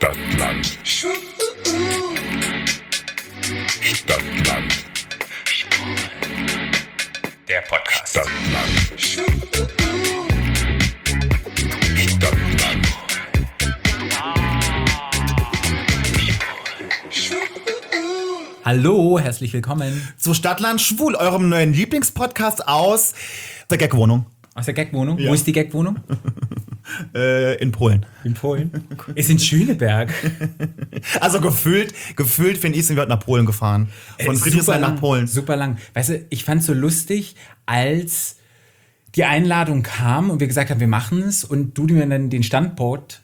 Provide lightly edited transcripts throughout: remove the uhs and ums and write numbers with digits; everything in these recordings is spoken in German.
Stadtland. Stadtland. Der Podcast. Stadtland. Stadtland. Hallo, herzlich willkommen zu Stadtland Schwul, eurem neuen Lieblingspodcast aus der Gagwohnung. aus der Gagwohnung. Ja. Wo ist die Gagwohnung? In Polen. In Polen. Ist in Schöneberg. Also gefühlt finde ich, sind wir heute nach Polen gefahren. Von Friedrichshain nach Polen. Super lang. Weißt du, ich fand es so lustig, als die Einladung kam und wir gesagt haben, wir machen es und du mir dann den Standort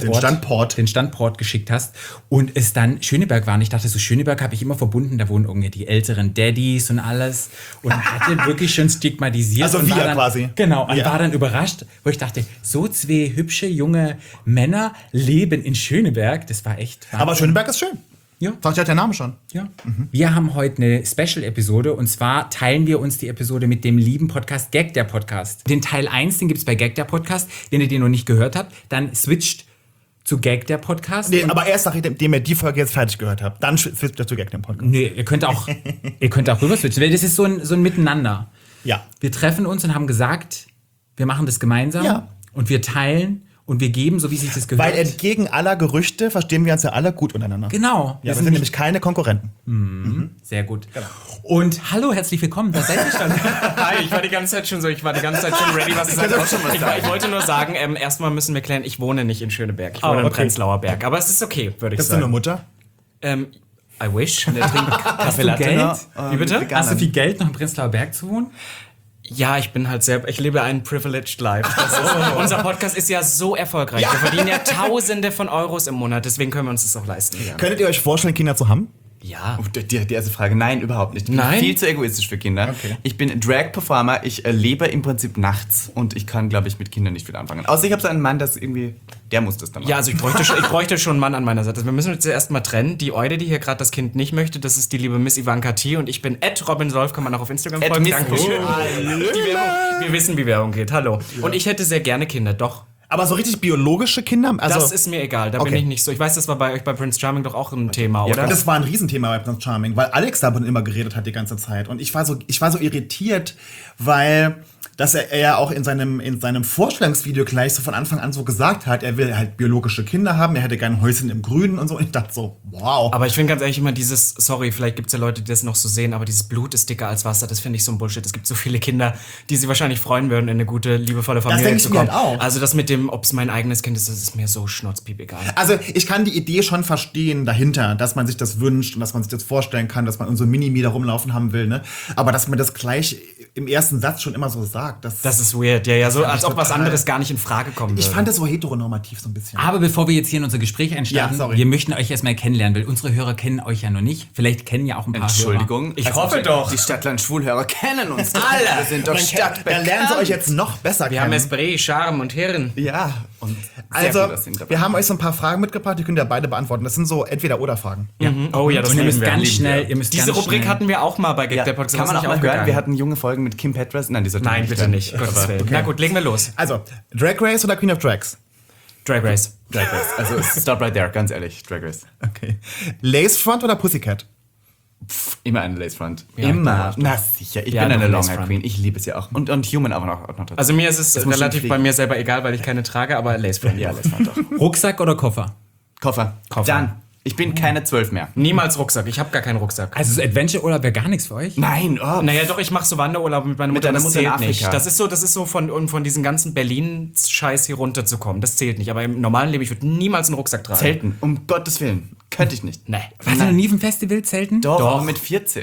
geschickt hast und es dann Schöneberg war. Und ich dachte so, Schöneberg habe ich immer verbunden, da wohnen irgendwie die älteren Daddys und alles und hatte wirklich schon stigmatisiert. Also und wir war dann, quasi. Genau, und Ja. war dann überrascht, wo ich dachte, so zwei hübsche junge Männer leben in Schöneberg. Das war echt Wahnsinn. Aber Schöneberg ist schön. Ja. Sagt ja der Name schon. Ja. Wir haben heute eine Special-Episode und zwar teilen wir uns die Episode mit dem lieben Podcast Gag der Podcast. Den Teil 1, den gibt es bei Gag der Podcast. Wenn ihr den noch nicht gehört habt, dann switcht zu Gag der Podcast. Nee, aber erst nachdem ihr die Folge jetzt fertig gehört habt, dann switcht ihr zu Gag dem Podcast. Nee, ihr könnt auch rüber switchen, weil das ist so ein Miteinander. Ja. Wir treffen uns und haben gesagt, wir machen das gemeinsam Ja. und wir teilen und wir geben, so wie sich das gehört. Weil entgegen aller Gerüchte verstehen wir uns ja alle gut untereinander. Genau. Ja, wir sind nämlich keine Konkurrenten. Sehr gut. Und hallo, herzlich willkommen. Da seid ihr schon. Hi, ich war die ganze Zeit schon ready, was ich sagen wollte. Ich wollte nur sagen, erstmal müssen wir klären, ich wohne nicht in Schöneberg. Ich wohne in Prenzlauer Berg. Aber es ist okay, würde ich Bist du sagen. eine Mutter? I wish. Der trinkt Kaffee du Latte. Geld? Wie bitte? Hast du viel Geld, noch in Prenzlauer Berg zu wohnen? Ja, ich lebe ein privileged life. Unser Podcast ist ja so erfolgreich. Wir verdienen ja Tausende von Euros im Monat, deswegen können wir uns das auch leisten. Könntet ihr euch vorstellen, Kinder zu haben? Ja. Die erste Frage, nein, überhaupt nicht. Ich bin Nein? viel zu egoistisch für Kinder. Okay. Ich bin Drag-Performer, ich lebe im Prinzip nachts und ich kann, glaube ich, mit Kindern nicht viel anfangen. Außer ich habe so einen Mann, der muss das dann machen. Ja, also ich bräuchte schon einen Mann an meiner Seite. Wir müssen uns zuerst mal trennen. Die Eude, die hier gerade das Kind nicht möchte, das ist die liebe Miss Ivanka T. Und ich bin @RobinSolf, kann man auch auf Instagram folgen. Miss- Dankeschön. Oh, Die Werbung, wir wissen, wie Werbung geht. Hallo. Und ich hätte sehr gerne Kinder, doch. Aber so richtig biologische Kinder? Also, Das ist mir egal, da bin Okay. ich nicht so. Ich weiß, das war bei euch bei Prince Charming doch auch ein Thema, oder? das war ein Riesenthema bei Prince Charming, weil Alex davon immer geredet hat die ganze Zeit. Und ich war so irritiert, weil dass er ja auch in seinem Vorstellungsvideo gleich so von Anfang an so gesagt hat, er will halt biologische Kinder haben, er hätte gerne ein Häuschen im Grünen und so. Und ich dachte so, wow. Aber ich finde ganz ehrlich immer vielleicht gibt es ja Leute, die das noch so sehen, aber dieses Blut ist dicker als Wasser, das finde ich so ein Bullshit. Es gibt so viele Kinder, die sich wahrscheinlich freuen würden, in eine gute, liebevolle Familie denke ich zu mir kommen. halt auch. Also das mit dem, ob es mein eigenes Kind ist, das ist mir so schnurzpiep egal. Also ich kann die Idee schon verstehen dahinter, dass man sich das wünscht und dass man sich das vorstellen kann, dass man so ein Mini-Me da rumlaufen haben will, ne? Aber dass man das gleich im ersten Satz schon immer so sagt, Das ist weird, ja, so fand als ich ob was total- anderes gar nicht in Frage kommen würde. ich fand das so heteronormativ so ein bisschen. Aber bevor wir jetzt hier in unser Gespräch einstarten, Ja, sorry. wir möchten euch erstmal kennenlernen, weil unsere Hörer kennen euch ja noch nicht. Vielleicht kennen ja auch ein paar Entschuldigung. Ich hoffe doch. Die Stadtland-Schwulhörer kennen uns alle. Wir sind doch Dann stadtbekannt. lernen sie euch jetzt noch besser Wir haben kennen. Esprit, Charme und Hirn. Ja, und sehr Also, gut aussehen dabei. wir haben euch so ein paar Fragen mitgebracht, die könnt ihr beide beantworten. Das sind so Entweder-Oder-Fragen. Oh ja, das Und ihr lieben müsst wir. ganz schnell, Diese Rubrik hatten wir auch mal bei Gag Ja, der Podcast. kann man ist auch nicht mal hören. aufgegangen. Wir hatten junge Folgen mit Kim Petras. Nein, die sollten wir Nein, bitte hören. nicht. Gottes Willen. Na gut, legen wir los. Also, Drag Race oder Queen of Drags? Drag Race. Drag Race. Also stop right there, ganz ehrlich. Drag Race. Okay. Lacefront oder Pussycat? Immer eine Lacefront. Ja, Immer. doch. Na sicher. Ich Ja, bin doch, eine Lacefront. Longhair Queen. Ich liebe es ja auch. Und Human auch noch dazu. Also mir ist es Das muss schon relativ fliegen. bei mir selber egal, weil ich keine trage, aber Lacefront. Ja, Lacefront doch. Rucksack oder Koffer? Koffer. Dann. Ich bin keine 12 mehr. Niemals Rucksack. Ich habe gar keinen Rucksack. Also so Adventure-Urlaub wäre gar nichts für euch? Nein, oh. Naja, doch, ich mache so Wanderurlaub mit meiner Mit Mutter, deiner das Mutter in zählt Afrika. nicht. Das ist so von diesen ganzen Berlin-Scheiß hier runterzukommen. Das zählt nicht. Aber im normalen Leben, ich würde niemals einen Rucksack tragen. Zelten. Um Gottes Willen. Könnte ich nicht. Nee. Warst du noch nie auf dem Festival zelten? Doch, auch mit 14.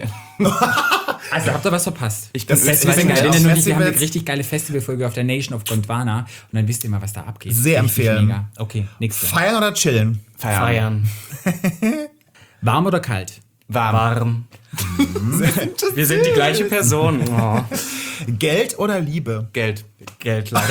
Also habt ihr was verpasst. Ich bin Festival Österreich- wenn ihr noch nicht, wir haben eine Festivals- richtig geile Festivalfolge auf der Nation of Gondwana und dann wisst ihr mal, was da abgeht. Sehr Richtig empfehlen. Mega. Okay, nächste. Feiern oder chillen? Feiern. Warm oder kalt? Warm. Wir sind die gleiche Person. Oh. Geld oder Liebe? Geld. Geld leider.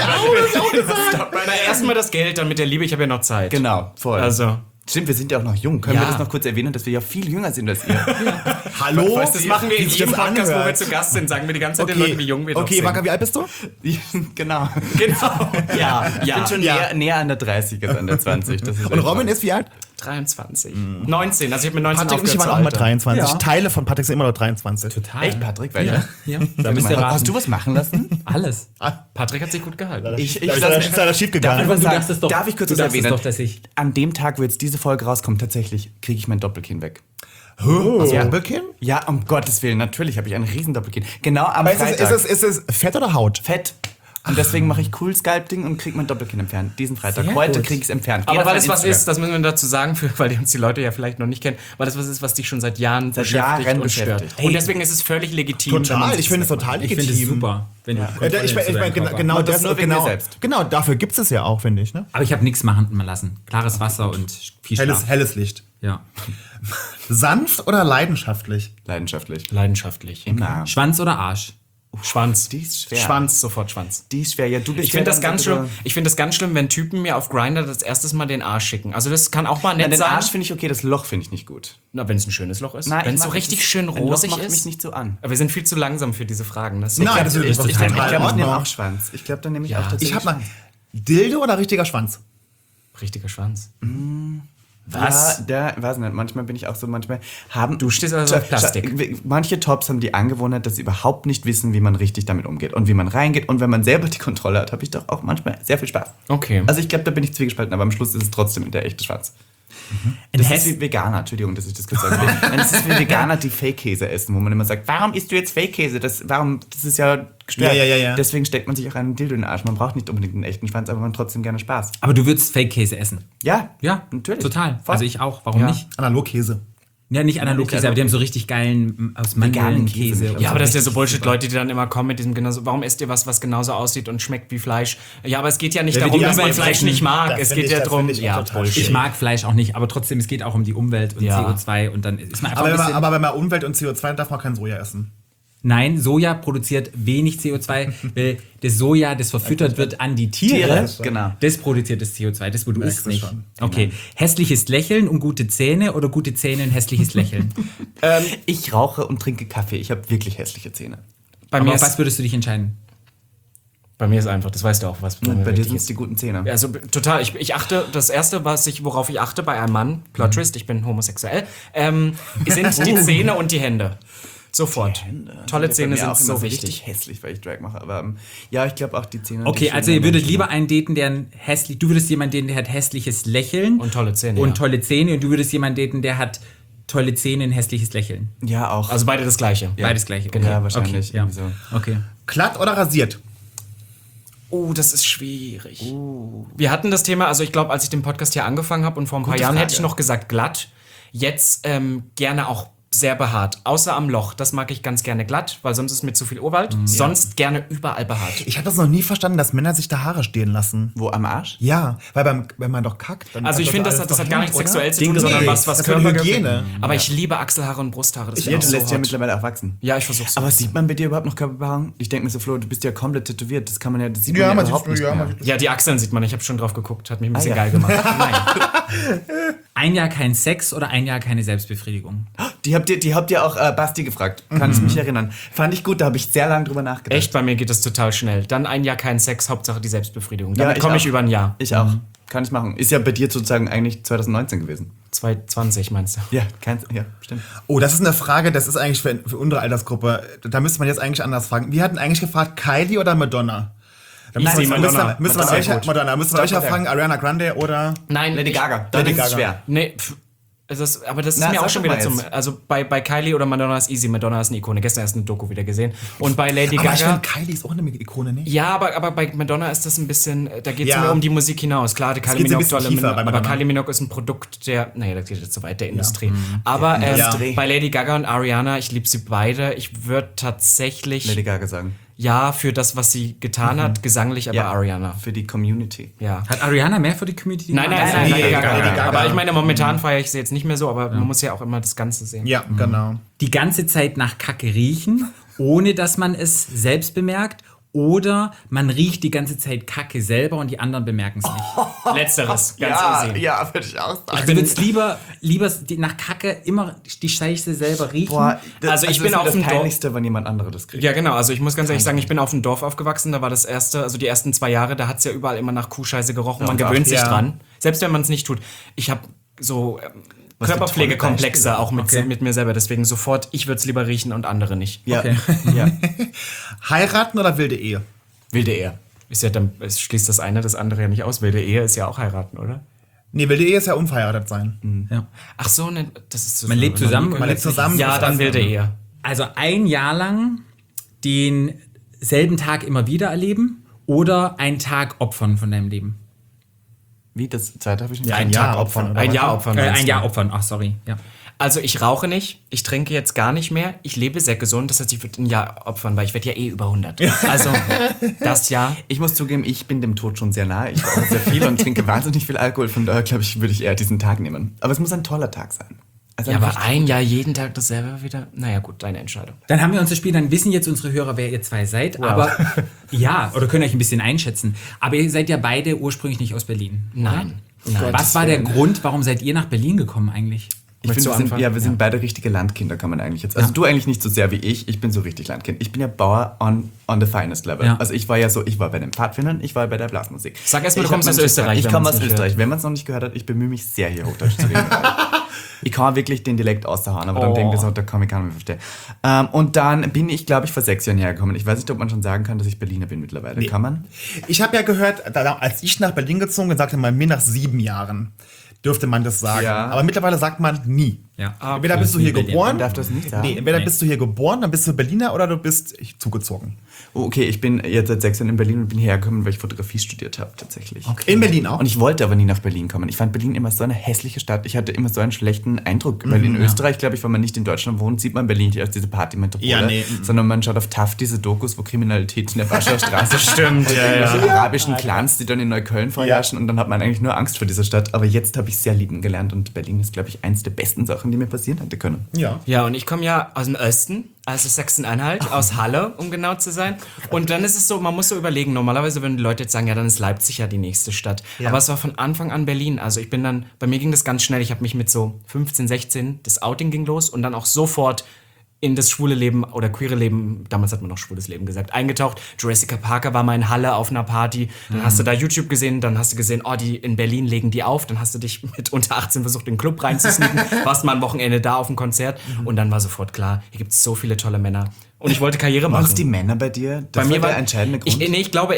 Erstmal das Geld, dann mit der Liebe, ich habe ja noch Zeit. Genau, voll. Also. Stimmt, wir sind ja auch noch jung. Können Ja. wir das noch kurz erwähnen, dass wir ja viel jünger sind als ihr? Hallo? Weißt, das machen wir in Wie sich jedem das Podcast, wo wir anhört. zu Gast sind. Sagen wir die ganze Zeit den Leuten, wie jung wir doch Okay, sind. Waka, wie alt bist du? Genau. Genau. Ja, Ich bin schon näher an der 30 als an der 20. Das ist Und Robin ist wie alt? 23. 19, also ich habe mit 19 Patrick und ich aufgehört waren zu auch mal altern. 23. Ja. Teile von Patrick sind immer noch 23. Total. Echt, Patrick? Welcher? Ja. Da müsst ihr raten. Hast du was machen lassen? Alles. Patrick hat sich gut gehalten. Ich Da ist leider schief gegangen. Du dachtest doch, darf ich kurz du was dachtest erwähnen? doch, dass ich... An dem Tag, wo jetzt diese Folge rauskommt, tatsächlich kriege ich mein Doppelkinn weg. Also Doppelkinn? Ja, um Gottes Willen, natürlich habe ich ein riesen Doppelkinn. Genau am Ist Freitag. es Fett oder Haut? Fett. Und deswegen mache ich cool Sculpting und kriege mein Doppelkinn entfernt. Diesen Freitag. Sehr Heute gut. kriege ich es entfernt. Aber Geht weil auf es mein was Instagram. ist, das müssen wir dazu sagen, weil uns die Leute ja vielleicht noch nicht kennen, weil das was ist, was dich schon seit Jahren beschäftigt Jahren und stört. beschäftigt. Und deswegen ist es völlig legitim. wenn man Total, sich ich finde es das total Ich legitim. finde es super, wenn du Kontrolle Ich zu deinem meine, Körper genau Und das das, nur wegen genau, dir selbst. genau dafür gibt es ja auch, finde ich. Ne? Aber ich habe nichts machen lassen. Klares Wasser und viel Schlaf. Helles Licht. Ja. Sanft oder leidenschaftlich? Leidenschaftlich. Leidenschaftlich. Immer. Schwanz oder Arsch? Schwanz. Die ist schwer. Schwanz, sofort Schwanz. Die ist schwer. Ja, du bist Ich finde ja das dann ganz so- schlimm. Ich finde das ganz schlimm, wenn Typen mir auf Grindr das erstes Mal den Arsch schicken. Also das kann auch mal nett Den sein. Arsch finde ich okay, das Loch finde ich nicht gut. Na, wenn es ein schönes Loch ist. Nein, wenn ich es so mag richtig das- schön ein Loch rosig macht ist. mich nicht so an. Aber wir sind viel zu langsam für diese Fragen. Das Nein, das ist ist total total Ich glaube, ich in nehme Ordnung. auch Schwanz. Ich glaube, dann nehme ich Ja. auch tatsächlich Ich habe mal Dildo oder richtiger Schwanz? richtiger Schwanz. Was? Ja, weiß nicht. Manchmal bin ich auch so, manchmal haben... Du stehst also auf Plastik. Manche Tops haben die Angewohnheit, dass sie überhaupt nicht wissen, wie man richtig damit umgeht und wie man reingeht. Und wenn man selber die Kontrolle hat, habe ich doch auch manchmal sehr viel Spaß. Okay. Also ich glaube, da bin ich zwiegespalten, aber am Schluss ist es trotzdem der echte Schwanz. Ein Das Hess- ist wie Veganer, Entschuldigung, dass ich das kurz sage. Nein, das ist wie Veganer, die Fake-Käse essen, wo man immer sagt, warum isst du jetzt Fake-Käse? Das ist ja gestört. Ja. Deswegen steckt man sich auch einen Dildo in den Arsch. Man braucht nicht unbedingt einen echten Schwanz, aber man hat trotzdem gerne Spaß. Aber du würdest Fake-Käse essen. Ja, Ja, natürlich. Total. Voll. Also ich auch. Warum Ja. nicht? Analogkäse. Ja, nicht Analogkäse, aber die haben so richtig geilen aus Mandeln Käse. Käse. Ja, aber das ist ja so Bullshit, Leute, die dann immer kommen mit diesem genauso, warum esst ihr was genauso aussieht und schmeckt wie Fleisch? Ja, aber es geht ja nicht Ja, wie darum, die dass man Umwelt Fleisch fressen. nicht mag. Das Es finde geht ich- ja das darum, finde ich auch ja, total Bullshit. Ich mag Fleisch auch nicht, aber trotzdem, es geht auch um die Umwelt und Ja. CO2 und dann ist man einfach ein Aber bisschen... wenn man Umwelt und CO2 darf man kein Soja essen. Nein, Soja produziert wenig CO2, weil das Soja, das verfüttert wird an die Tiere, genau. das produziert das CO2, das wo du isst du nicht. schon. Okay, hässliches Lächeln und gute Zähne oder gute Zähne und hässliches Lächeln? Ich rauche und trinke Kaffee. Ich habe wirklich hässliche Zähne. Bei Aber mir, auf was ist, würdest du dich entscheiden? bei mir ist einfach, das weißt du auch, was Bei dir wichtig sind es ist. die guten Zähne. Also total, ich achte, das Erste, worauf ich achte bei einem Mann, Plot Twist, ich bin homosexuell, sind die Zähne und die Hände. Sofort. Tolle Zähne sind so richtig wichtig. hässlich, weil ich Drag mache. Aber ja, ich glaube auch die Zähne. Okay, die also schönen ihr würdet Menschen. lieber einen daten, der ein hässlich, du würdest jemanden daten, der hat hässliches Lächeln Und tolle Zähne, und ja. tolle Zähne und du würdest jemanden daten, der hat tolle Zähne und hässliches Lächeln. Ja, auch. Also beide das Gleiche. Beides gleiche. Genau, Okay. wahrscheinlich. Okay, ja. irgendwie so. Okay. Glatt oder rasiert? Oh, das ist schwierig. Wir hatten das Thema, also ich glaube, als ich den Podcast hier angefangen habe und vor ein paar Jahren Frage. hätte ich noch gesagt glatt. Jetzt gerne auch sehr behaart. Außer am Loch. Das mag ich ganz gerne glatt, weil sonst ist mir zu viel Urwald. Sonst gerne überall behaart. Ich habe das noch nie verstanden, dass Männer sich da Haare stehen lassen. Wo am Arsch? Ja, weil wenn man doch kackt, dann Also ich finde, das alles hat doch gar hin, nichts oder? sexuell zu tun, Nee, sondern was das ist für die Körpergefühl. Hygiene. Aber ich liebe Achselhaare und Brusthaare. Das Ja, finde du ich lässt so ja hot. mittlerweile auch wachsen. Ja, ich versuch's. Aber sieht man bei dir überhaupt noch Körperbehaarung? Ich denke mir so, Flo, du bist ja komplett tätowiert. Das kann man ja, das sieht Ja, man man überhaupt sieht, nicht ja, mehr. man sieht. Ja, die Achseln sieht man. Ich habe schon drauf geguckt. Hat mich ein bisschen ja. geil gemacht. Nein. Ein Jahr kein Sex oder ein Jahr keine Selbstbefriedigung? Die habt ihr auch Basti gefragt. Kann ich mich erinnern. Fand ich gut, da habe ich sehr lange drüber nachgedacht. Echt, bei mir geht das total schnell. Dann ein Jahr kein Sex, Hauptsache die Selbstbefriedigung. Ja, Damit ich komme ich auch. über ein Jahr. Ich auch. Kann ich machen. Ist ja bei dir sozusagen eigentlich 2019 gewesen. 2020 meinst du? Ja, ja, stimmt. Oh, das ist eine Frage, das ist eigentlich für unsere Altersgruppe. Da müsste man jetzt eigentlich anders fragen. Wir hatten eigentlich gefragt, Kylie oder Madonna? Da Easy, Madonna. Müssen wir Madonna, euch gut. Madonna. Müssen wir euch ja fragen, Ariana Grande oder... Nein, Lady Gaga. Lady Dann ist es Gaga. schwer. Nee, aber das ist Na, mir sag auch schon doch wieder mal zum. jetzt. Also bei Kylie oder Madonna ist easy. Madonna ist eine Ikone. Gestern erst eine Doku wieder gesehen. Und bei Lady Aber ich Gaga. finde, Kylie ist auch eine Ikone, nicht? Ja, aber bei Madonna ist das ein bisschen, da geht es Ja. mehr um die Musik hinaus. Klar, die Kylie geht so ein Minogue, bisschen tiefer bei aber Madonna. Kylie Minogue ist ein Produkt der, naja, das geht jetzt so weit, der Industrie. Aber Industrie. bei Lady Gaga und Ariana, ich liebe sie beide. Ich würde tatsächlich, Lady Gaga sagen. ja, für das, was sie getan hat, gesanglich, aber Ariana. Für die Community. Ja. Hat Ariana mehr für die Community Nein, gemacht? Lady Lady Gaga. Gaga. Aber ich meine, momentan feiere ich sie jetzt nicht mehr so, aber man muss ja auch immer das Ganze sehen. Ja, genau. Die ganze Zeit nach Kacke riechen, ohne dass man es selbst bemerkt Oder man riecht die ganze Zeit Kacke selber und die anderen bemerken es nicht. Letzteres, ganz easy. Ja, würde ich auch sagen. Also würde es lieber nach Kacke immer die Scheiße selber riechen. Also ich bin das auf dem Dorf- Peinlichste, wenn jemand anderes das kriegt. Ja, genau. Also ich muss ganz ehrlich sagen, ich bin auf dem Dorf aufgewachsen. Da war das erste, also die ersten 2 Jahre, da hat es ja überall immer nach Kuhscheiße gerochen. Man gewöhnt sich dran. Selbst wenn man es nicht tut. Ich habe so Körperpflegekomplexe auch mit mir selber. Deswegen sofort, ich würde es lieber riechen und andere nicht. Ja. Okay. Ja. Heiraten oder wilde Ehe? Wilde Ehe. Ist ja dann, es schließt das eine das andere ja nicht aus. Wilde Ehe ist ja auch heiraten, oder? Nee, wilde Ehe ist ja unverheiratet sein. Ja. Ach so, ne, das ist so. Man lebt zusammen. Man lebt zusammen. Ja, dann wilde Ehe. Also 1 Jahr lang denselben Tag immer wieder erleben oder einen Tag opfern von deinem Leben. Wie, das zweite habe ich nicht Ja, ein Jahr opfern. Ein Jahr opfern. meinst Ein du? Jahr opfern, ach sorry. Ja. Also ich rauche nicht, ich trinke jetzt gar nicht mehr, ich lebe sehr gesund, das heißt, ich würde ein Jahr opfern, weil ich werde ja eh über 100. Also das Jahr. Ich muss zugeben, ich bin dem Tod schon sehr nah. Ich rauche sehr viel und trinke wahnsinnig viel Alkohol. Von daher, glaube ich, würde ich eher diesen Tag nehmen. Aber es muss ein toller Tag sein. Also Ja, einfach- aber ein Jahr jeden Tag dasselbe wieder? Naja gut, deine Entscheidung. Dann haben wir unser Spiel, dann wissen jetzt unsere Hörer, wer ihr zwei seid. Aber ja, oder können euch ein bisschen einschätzen. Aber ihr seid ja beide ursprünglich nicht aus Berlin. Nein. Was war der Grund, warum seid ihr nach Berlin gekommen eigentlich? Ich finde, Möchtest du wir anfangen? sind beide richtige Landkinder, kann man eigentlich jetzt. Also du eigentlich nicht so sehr wie ich bin so richtig Landkind. Ich bin ja Bauer on the finest level. Ja. Also ich war bei den Pfadfindern, ich war bei der Blasmusik. Sag erst mal, du Ich kommst hab aus meinen- Österreich, Ich wenn komme man's aus nicht Österreich. Wenn man es noch nicht gehört hat, ich bemühe mich sehr, hier Hochdeutsch zu reden. Ich kann wirklich den Dialekt aushauen, aber dann denke ich so, da kann ich gar nicht mehr verstehen. Und dann bin ich, glaube ich, vor 6 Jahren hergekommen. Ich weiß nicht, ob man schon sagen kann, dass ich Berliner bin mittlerweile. Kann man? Ich habe ja gehört, als ich nach Berlin gezogen bin, sagte man mir nach 7 Jahren dürfte man das sagen. Ja. Aber mittlerweile sagt man nie. Ja. Entweder bist du hier Berlin. geboren, Man darf das nicht sagen? nee, entweder bist du hier geboren, dann bist du Berliner oder du bist zugezogen. Oh, okay, ich bin jetzt seit 6 Jahren in Berlin und bin hergekommen, weil ich Fotografie studiert habe, tatsächlich. In Berlin auch. Und ich wollte aber nie nach Berlin kommen. Ich fand Berlin immer so eine hässliche Stadt. Ich hatte immer so einen schlechten Eindruck. Weil in Österreich, glaube ich, wenn man nicht in Deutschland wohnt, sieht man Berlin nicht als diese Partymetropole. Ja, nee. Sondern man schaut auf TAF diese Dokus, wo Kriminalität in der Warschauer Straße Stimmt, ja. diese arabischen Clans, die dann in Neukölln vorherrschen. Und dann hat man eigentlich nur Angst vor dieser Stadt. Aber jetzt habe ich sehr lieben gelernt. Und Berlin ist, glaube ich, eins der besten Sachen, die mir passieren hätte können. Ja. Ja, und ich komme ja aus dem Osten, also Sachsen-Anhalt, aus Halle, um genau zu sein. Und dann ist es so, man muss so überlegen, normalerweise würden die Leute jetzt sagen, ja, dann ist Leipzig ja die nächste Stadt. Ja. Aber es war von Anfang an Berlin. Also ich bin dann, bei mir ging das ganz schnell, ich habe mich mit so 15, 16, das Outing ging los und dann auch sofort in das schwule Leben oder queere Leben, damals hat man noch schwules Leben gesagt, eingetaucht. Jurassic Parker war mal in Halle auf einer Party. Dann hast du da YouTube gesehen, dann hast du gesehen, oh, die in Berlin legen die auf. Dann hast du dich mit unter 18 versucht, in den Club reinzusneaken. Warst mal ein Wochenende da auf dem Konzert. Und dann war sofort klar, hier gibt es so viele tolle Männer. Und ich wollte Karriere Waren machen. es die Männer bei dir? Das Bei mir war war der entscheidende Grund. Ich glaube,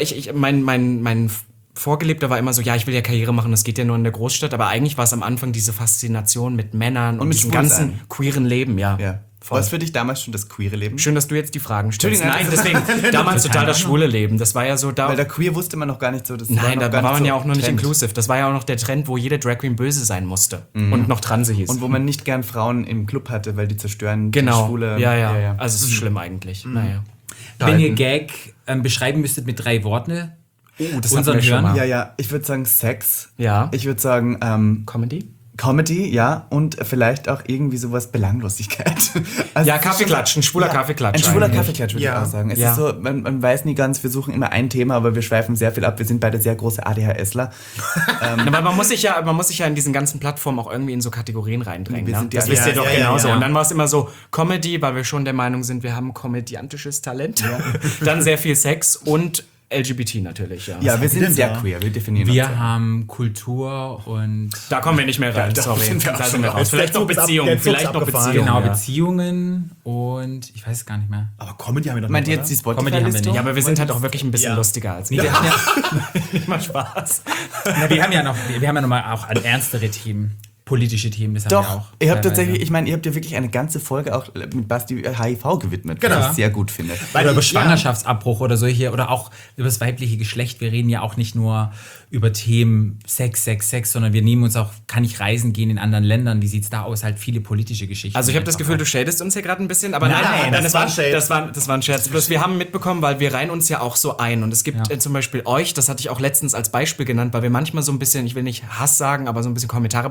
mein Vorgelebter war immer so, ja, ich will ja Karriere machen, das geht ja nur in der Großstadt. Aber eigentlich war es am Anfang diese Faszination mit Männern und mit diesem Schwulsein. ganzen queeren Leben, ja. ja. Voll. War es für dich damals schon das queere Leben? Schön, dass du jetzt die Fragen stellst. Entschuldigung, Nein, deswegen, damals total das schwule Leben. Das war ja so da. Weil der queer wusste man noch gar nicht so. Das Nein, noch da gar war nicht man so ja auch noch nicht Trend. inclusive. Das war ja auch noch der Trend, wo jede Drag Queen böse sein musste. Und noch Transe hieß. Und wo man nicht gern Frauen im Club hatte, weil die zerstören genau. die Schwule. Ja. Also es ist schlimm eigentlich. Naja. Wenn ihr Gag beschreiben müsstet mit 3 Worten, Das unseren hatten wir schon Hörern. mal. Ja, ich würde sagen Sex. Ja. Ich würde sagen Comedy? Comedy, ja. Und vielleicht auch irgendwie sowas Belanglosigkeit. Also Ja, es ist Kaffeeklatsch, ein schwuler schon- Kaffeeklatsch. Ein schwuler eigentlich. Kaffeeklatsch, würde Ja. ich auch sagen. Es Ja. ist so, man weiß nie ganz, wir suchen immer ein Thema, aber wir schweifen sehr viel ab. Wir sind beide sehr große ADHSler. Na, weil man muss sich ja in diesen ganzen Plattformen auch irgendwie in so Kategorien reindrängen. Wir Ne? sind Das ja- wisst ihr ja, doch ja, genauso. ja. Und dann war es immer so Comedy, weil wir schon der Meinung sind, wir haben komödiantisches Talent. Dann sehr viel Sex und LGBT natürlich, ja. Ja, wir sind denn sehr da? queer. Wir definieren uns. Wir haben Kultur und Da kommen wir nicht mehr rein, sorry. sind wir auch Da schon sind wir raus. raus. Vielleicht Der noch Zug ist ab- Beziehungen, der Zug ist vielleicht noch abgefahren. Beziehungen. genau Ja. Beziehungen und ich weiß es gar nicht mehr. Aber Comedy haben wir doch Meint nicht, ihr jetzt die Comedy haben wir Spotify-Liste? nicht. Ja, aber wir sind halt auch wirklich ein bisschen Ja. lustiger als Wir haben ja, Nicht mal Spaß. na, wir haben ja noch mal auch an ernstere Themen, politische Themen, das haben wir Doch, auch. ihr habt teilweise. tatsächlich, ich meine, ihr habt ja wirklich eine ganze Folge auch mit Basti HIV gewidmet, Genau. was ich sehr gut finde. Oder über Ja. Schwangerschaftsabbruch oder solche, oder auch über das weibliche Geschlecht. Wir reden ja auch nicht nur über Themen Sex, sondern wir nehmen uns auch, kann ich reisen gehen in anderen Ländern, wie sieht's da aus, halt viele politische Geschichten. Also ich habe das einfach Gefühl, auch. du shadest uns hier gerade ein bisschen, aber Nein, das war Shade. das war ein Scherz. Bloß wir haben mitbekommen, weil wir reihen uns ja auch so ein. Und es gibt Ja. zum Beispiel euch, das hatte ich auch letztens als Beispiel genannt, weil wir manchmal so ein bisschen, ich will nicht Hass sagen, aber so ein bisschen Kommentare bekommen.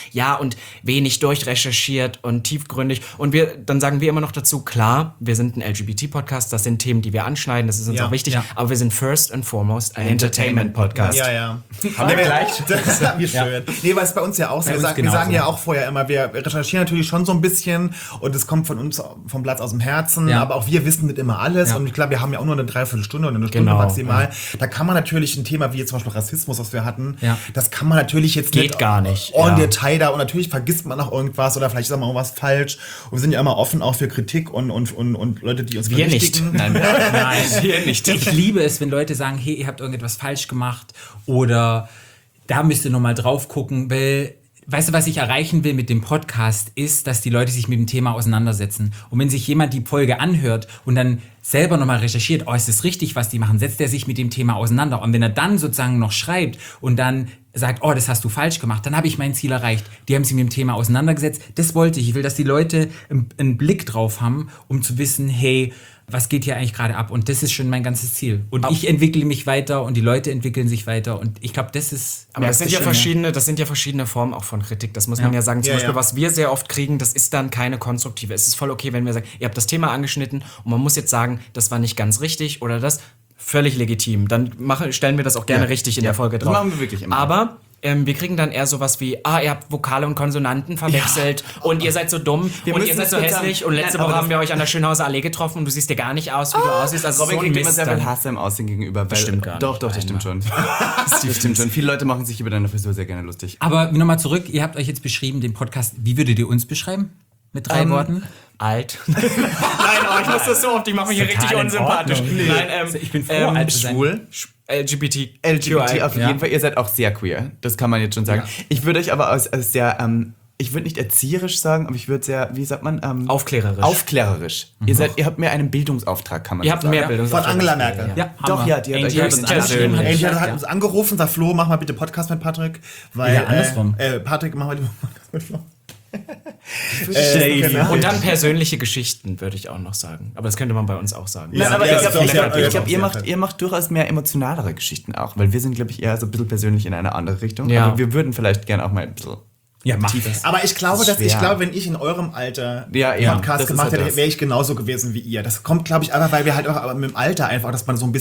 ja, und wenig durchrecherchiert und tiefgründig. Und dann sagen wir immer noch dazu, klar, wir sind ein LGBT-Podcast, das sind Themen, die wir anschneiden, das ist uns auch wichtig, aber wir sind first and foremost ein Entertainment-Podcast. Ja. Haben wir gleich? Das ist wie schön. Nee, weil es bei uns ja auch so ist. Wir sagen ja auch vorher immer, wir recherchieren natürlich schon so ein bisschen und es kommt von uns vom Platz aus dem Herzen, aber auch wir wissen nicht immer alles und ich glaube, wir haben ja auch nur eine Dreiviertelstunde oder eine Stunde maximal. Da kann man natürlich ein Thema wie jetzt zum Beispiel Rassismus, was wir hatten, das kann man natürlich jetzt Geht gar nicht. En Detail da und natürlich vergisst man noch irgendwas oder vielleicht ist auch mal irgendwas falsch und wir sind ja immer offen auch für Kritik und Leute, die uns berichtigen. Nein, wir nicht. Ich liebe es, wenn Leute sagen, hey, ihr habt irgendetwas falsch gemacht oder da müsst ihr nochmal drauf gucken, weil, weißt du, was ich erreichen will mit dem Podcast, ist, dass die Leute sich mit dem Thema auseinandersetzen. Und wenn sich jemand die Folge anhört und dann selber nochmal recherchiert, ist es richtig, was die machen, setzt er sich mit dem Thema auseinander. Und wenn er dann sozusagen noch schreibt und dann sagt, das hast du falsch gemacht, dann habe ich mein Ziel erreicht. Die haben sich mit dem Thema auseinandergesetzt. Das wollte ich. Ich will, dass die Leute einen Blick drauf haben, um zu wissen, hey, was geht hier eigentlich gerade ab? Und das ist schon mein ganzes Ziel. Und ich entwickle mich weiter und die Leute entwickeln sich weiter. Und ich glaube, das ist... Aber das sind ja verschiedene Formen auch von Kritik. Das muss man ja sagen. Zum Beispiel, was wir sehr oft kriegen, das ist dann keine konstruktive. Es ist voll okay, wenn wir sagen, ihr habt das Thema angeschnitten und man muss jetzt sagen, das war nicht ganz richtig oder das. Völlig legitim. Dann stellen wir das auch gerne richtig in der Folge drauf. Das machen wir wirklich immer. Aber wir kriegen dann eher sowas wie, ihr habt Vokale und Konsonanten verwechselt und ihr seid so dumm und ihr seid so hässlich und letzte Woche haben wir euch an der Schönhauser Allee getroffen und du siehst dir gar nicht aus, wie du aussiehst. Also Robin so ein kriegt immer Mist sehr viel dann. Hass im Aussehen gegenüber. Das stimmt gar nicht. Doch, das stimmt schon. Das stimmt schon. Viele Leute machen sich über deine Frisur sehr gerne lustig. Aber nochmal zurück, ihr habt euch jetzt beschrieben, den Podcast, wie würdet ihr uns beschreiben? Mit 3 Worten? Alt. Nein, ich muss das so oft, ich mache mich hier richtig unsympathisch. Nein, ich bin froh, alt zu sein. Schwul. LGBT auf jeden Fall. Ihr seid auch sehr queer. Das kann man jetzt schon sagen. Ja. Ich würde euch aber als sehr, ich würde nicht erzieherisch sagen, aber ich würde sehr, wie sagt man? Aufklärerisch. Ihr habt mehr einen Bildungsauftrag, kann man sagen. Ihr habt mehr Bildungsauftrag. Von Angela Merkel. Ja, doch, ja, die hat Angela hat uns angerufen, sagt, Flo, mach mal bitte Podcast mit Patrick. Weil, andersrum. Patrick, mach mal den Podcast mit Flo. Und dann persönliche Geschichten, würde ich auch noch sagen. Aber das könnte man bei uns auch sagen. Nein, aber Ja, ich ja, glaube, ihr macht durchaus mehr emotionalere Geschichten auch, weil wir sind, glaube ich, eher so ein bisschen persönlich in eine andere Richtung. Ja. Aber wir würden vielleicht gerne auch mal ein bisschen... Ja, mach das. Aber ich glaube, wenn ich in eurem Alter Podcast gemacht hätte, wäre ich genauso gewesen wie ihr. Das kommt, glaube ich, einfach, weil wir halt auch mit dem Alter einfach, dass das so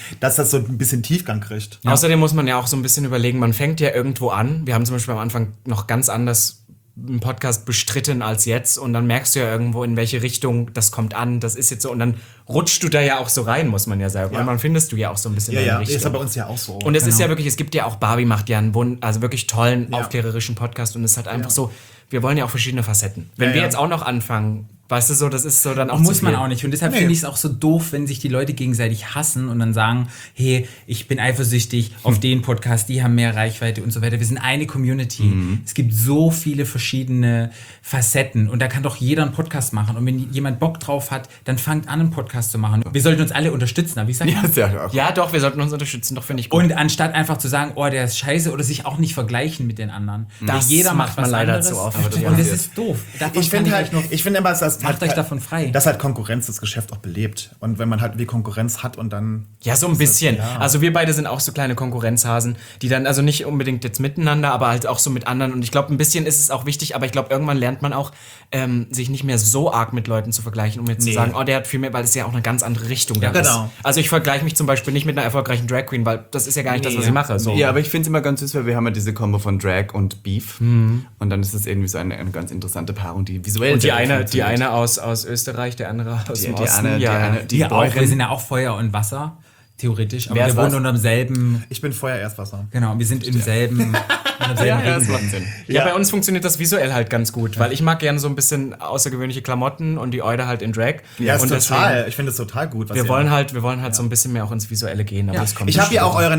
ein bisschen Tiefgang kriegt. Ja. Außerdem muss man ja auch so ein bisschen überlegen, man fängt ja irgendwo an. Wir haben zum Beispiel am Anfang noch ganz anders einen Podcast bestritten als jetzt und dann merkst du ja irgendwo, in welche Richtung das kommt an, das ist jetzt so und dann rutschst du da ja auch so rein, muss man ja sagen. Und dann findest du ja auch so ein bisschen deine Richtung. Ist ja bei uns ja auch so. Und es ist ja wirklich, es gibt ja auch, Barbie macht ja einen also wirklich tollen, aufklärerischen Podcast und es hat einfach so, wir wollen ja auch verschiedene Facetten. Wenn wir jetzt auch noch anfangen, weißt du so, das ist so dann auch muss man auch nicht. Und deshalb finde ich es auch so doof, wenn sich die Leute gegenseitig hassen und dann sagen, hey, ich bin eifersüchtig auf den Podcast, die haben mehr Reichweite und so weiter. Wir sind eine Community. Es gibt so viele verschiedene Facetten und da kann doch jeder einen Podcast machen. Und wenn jemand Bock drauf hat, dann fangt an, einen Podcast zu machen. Wir sollten uns alle unterstützen, wie gesagt. Ja, doch, wir sollten uns unterstützen, doch, finde ich gut. Und anstatt einfach zu sagen, der ist scheiße oder sich auch nicht vergleichen mit den anderen. Das jeder macht was leider anderes. zu oft. Und das ist doof. Ich finde immer, macht euch davon frei. Dass halt Konkurrenz das Geschäft auch belebt. Und wenn man halt wie Konkurrenz hat und dann... Ja, so ein bisschen. Also wir beide sind auch so kleine Konkurrenzhasen, die dann also nicht unbedingt jetzt miteinander, aber halt auch so mit anderen. Und ich glaube, ein bisschen ist es auch wichtig, aber ich glaube, irgendwann lernt man auch, sich nicht mehr so arg mit Leuten zu vergleichen, um jetzt zu sagen, der hat viel mehr, weil es ja auch eine ganz andere Richtung da ist. Also ich vergleiche mich zum Beispiel nicht mit einer erfolgreichen Drag Queen, weil das ist ja gar nicht das, was ich mache. So. Ja, aber ich finde es immer ganz süß, weil wir haben ja diese Kombo von Drag und Beef. Und dann ist es irgendwie so eine ganz interessante Paarung, die visuell... Und die eine aus Österreich, der andere aus dem Osten. Wir sind ja auch Feuer und Wasser, theoretisch. Aber wir wohnen unter demselben... Ich bin Feuer, erst Wasser. Genau, wir sind im selben... das macht Sinn. Ja, bei uns funktioniert das visuell halt ganz gut, weil ich mag gerne so ein bisschen außergewöhnliche Klamotten und die Eude halt in Drag. Ja, und total. Ich finde es total gut. Wir wollen halt so ein bisschen mehr auch ins Visuelle gehen. Aber das kommt ich war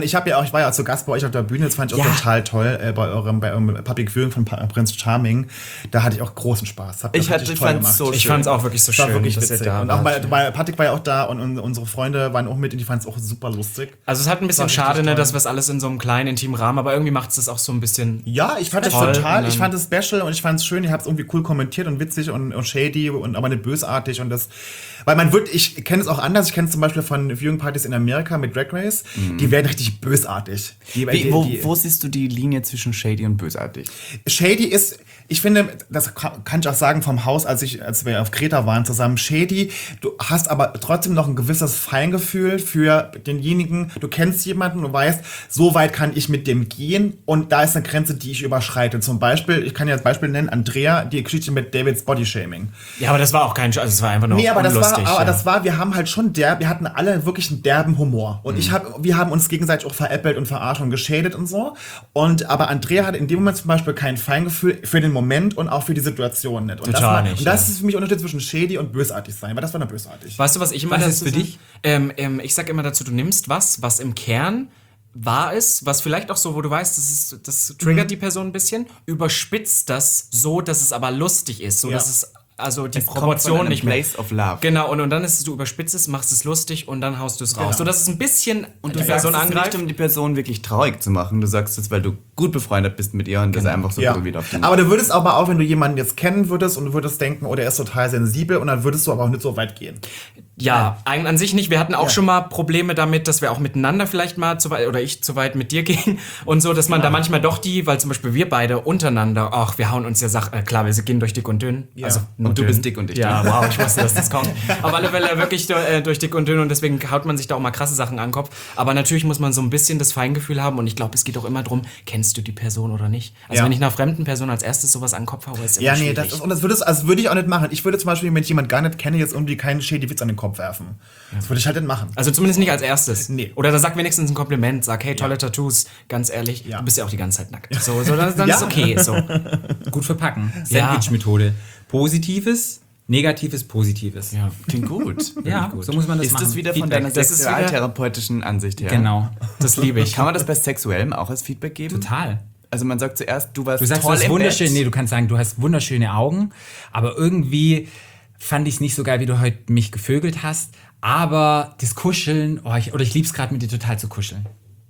ja zu Gast bei euch auf der Bühne, das fand ich auch total toll, bei eurem Public Viewing von Prince Charming. Da hatte ich auch großen Spaß. Ich fand es so schön. Ich fand es auch wirklich so schön. War wirklich witzig. Und auch bei Patrick war ja auch da und unsere Freunde waren auch mit und die fanden es auch super lustig. Also es ist halt ein bisschen War richtig schade, ne, toll. dass wir es alles in so einem kleinen, intimen Rahmen, aber irgendwie macht es das auch so ein bisschen... Ja, ich fand es Toll. total, Und ich dann- fand es special und ich fand es schön, ich habe es irgendwie cool kommentiert und witzig und shady und aber nicht bösartig und das, weil ich kenne es auch anders, ich kenne es zum Beispiel von Viewing-Partys in Amerika mit Drag Race, die werden richtig bösartig. Wo siehst du die Linie zwischen shady und bösartig? Shady ist, ich finde, das kann ich auch sagen vom Haus, als wir auf Kreta waren zusammen, Shady, du hast aber trotzdem noch ein gewisses Feingefühl für denjenigen, du kennst jemanden und weißt, so weit kann ich mit dem gehen und da ist eine Grenze, die ich überschreite. Zum Beispiel, ich kann ja als Beispiel nennen, Andrea, die Geschichte mit Davids Bodyshaming. Ja, aber das war auch kein... Also es war einfach nur Nee, aber unlustig. wir haben halt schon wir hatten alle wirklich einen derben Humor. Und wir haben uns gegenseitig auch veräppelt und verarscht und geschadet und so. Aber Andrea hat in dem Moment zum Beispiel kein Feingefühl für den Moment und auch für die Situation nicht. Und Total nicht, Und das ist für mich Unterschied zwischen shady und bösartig sein, weil das war dann bösartig. Weißt du, was ich immer Was dazu ist für sag? dich? Ich sag immer dazu, du nimmst was im Kern wahr ist, was vielleicht auch so, wo du weißt, das triggert die Person ein bisschen, überspitzt das so, dass es aber lustig ist, so Ja. dass es also die Es kommt von Proportion einem nicht mehr. Place of Love. Genau, und dann ist es, du überspitzt es, machst es lustig und dann haust du es raus. Genau. So dass es ein bisschen Und die du sagst Person es angreift. nicht, um die Person wirklich traurig zu machen. Du sagst es, weil du gut befreundet bist mit ihr und das einfach so Ja. wieder auf den... Aber du würdest aber auch, wenn du jemanden jetzt kennen würdest und du würdest denken, oh, der ist total sensibel und dann würdest du aber auch nicht so weit gehen. Ja, an sich nicht. Wir hatten auch Ja. schon mal Probleme damit, dass wir auch miteinander vielleicht mal zu weit, oder ich zu weit mit dir gehen und so, dass man da manchmal doch weil zum Beispiel wir beide untereinander, ach, wir hauen uns ja klar, wir gehen durch dick und dünn. Ja. Also, nur Und du dünn. bist dick und ich Ja, dünn. wow, ich wusste, dass das kommt. Auf alle Fälle wirklich durch dick und dünn und deswegen haut man sich da auch mal krasse Sachen an den Kopf. Aber natürlich muss man so ein bisschen das Feingefühl haben und ich glaube, es geht auch immer darum, kennst du die Person oder nicht? Also Ja. wenn ich einer fremden Person als erstes sowas an den Kopf haue, ist immer Ja, nee, schwierig. das würde ich auch nicht machen. Ich würde zum Beispiel, wenn ich jemanden gar nicht kenne, jetzt irgendwie keinen shady Witz an den Kopf werfen. Das würde ich halt nicht machen. Also zumindest nicht als erstes. Nee. Oder da sag wenigstens ein Kompliment, sag, hey, tolle Tattoos, ganz ehrlich, Ja. du bist ja auch die ganze Zeit nackt. So dann Ja. ist okay. So. Gut verpacken. Ja. Sandwich-Methode. Positives, Negatives, Positives. Ja. Klingt gut. Ja, so muss man das Ist machen. das wieder von Feedback. deiner Das ist wieder- sexualtherapeutischen Ansicht her? Genau. Das liebe ich. Kann man das bei Sexuellem auch als Feedback geben? Total. Also man sagt zuerst, du warst Du sagst, du toll hast im wunderschön, Bett. nee, du kannst sagen, du hast wunderschöne Augen, aber irgendwie fand ich es nicht so geil, wie du heute mich gevögelt hast. Aber das Kuscheln, ich lieb's gerade mit dir total zu kuscheln.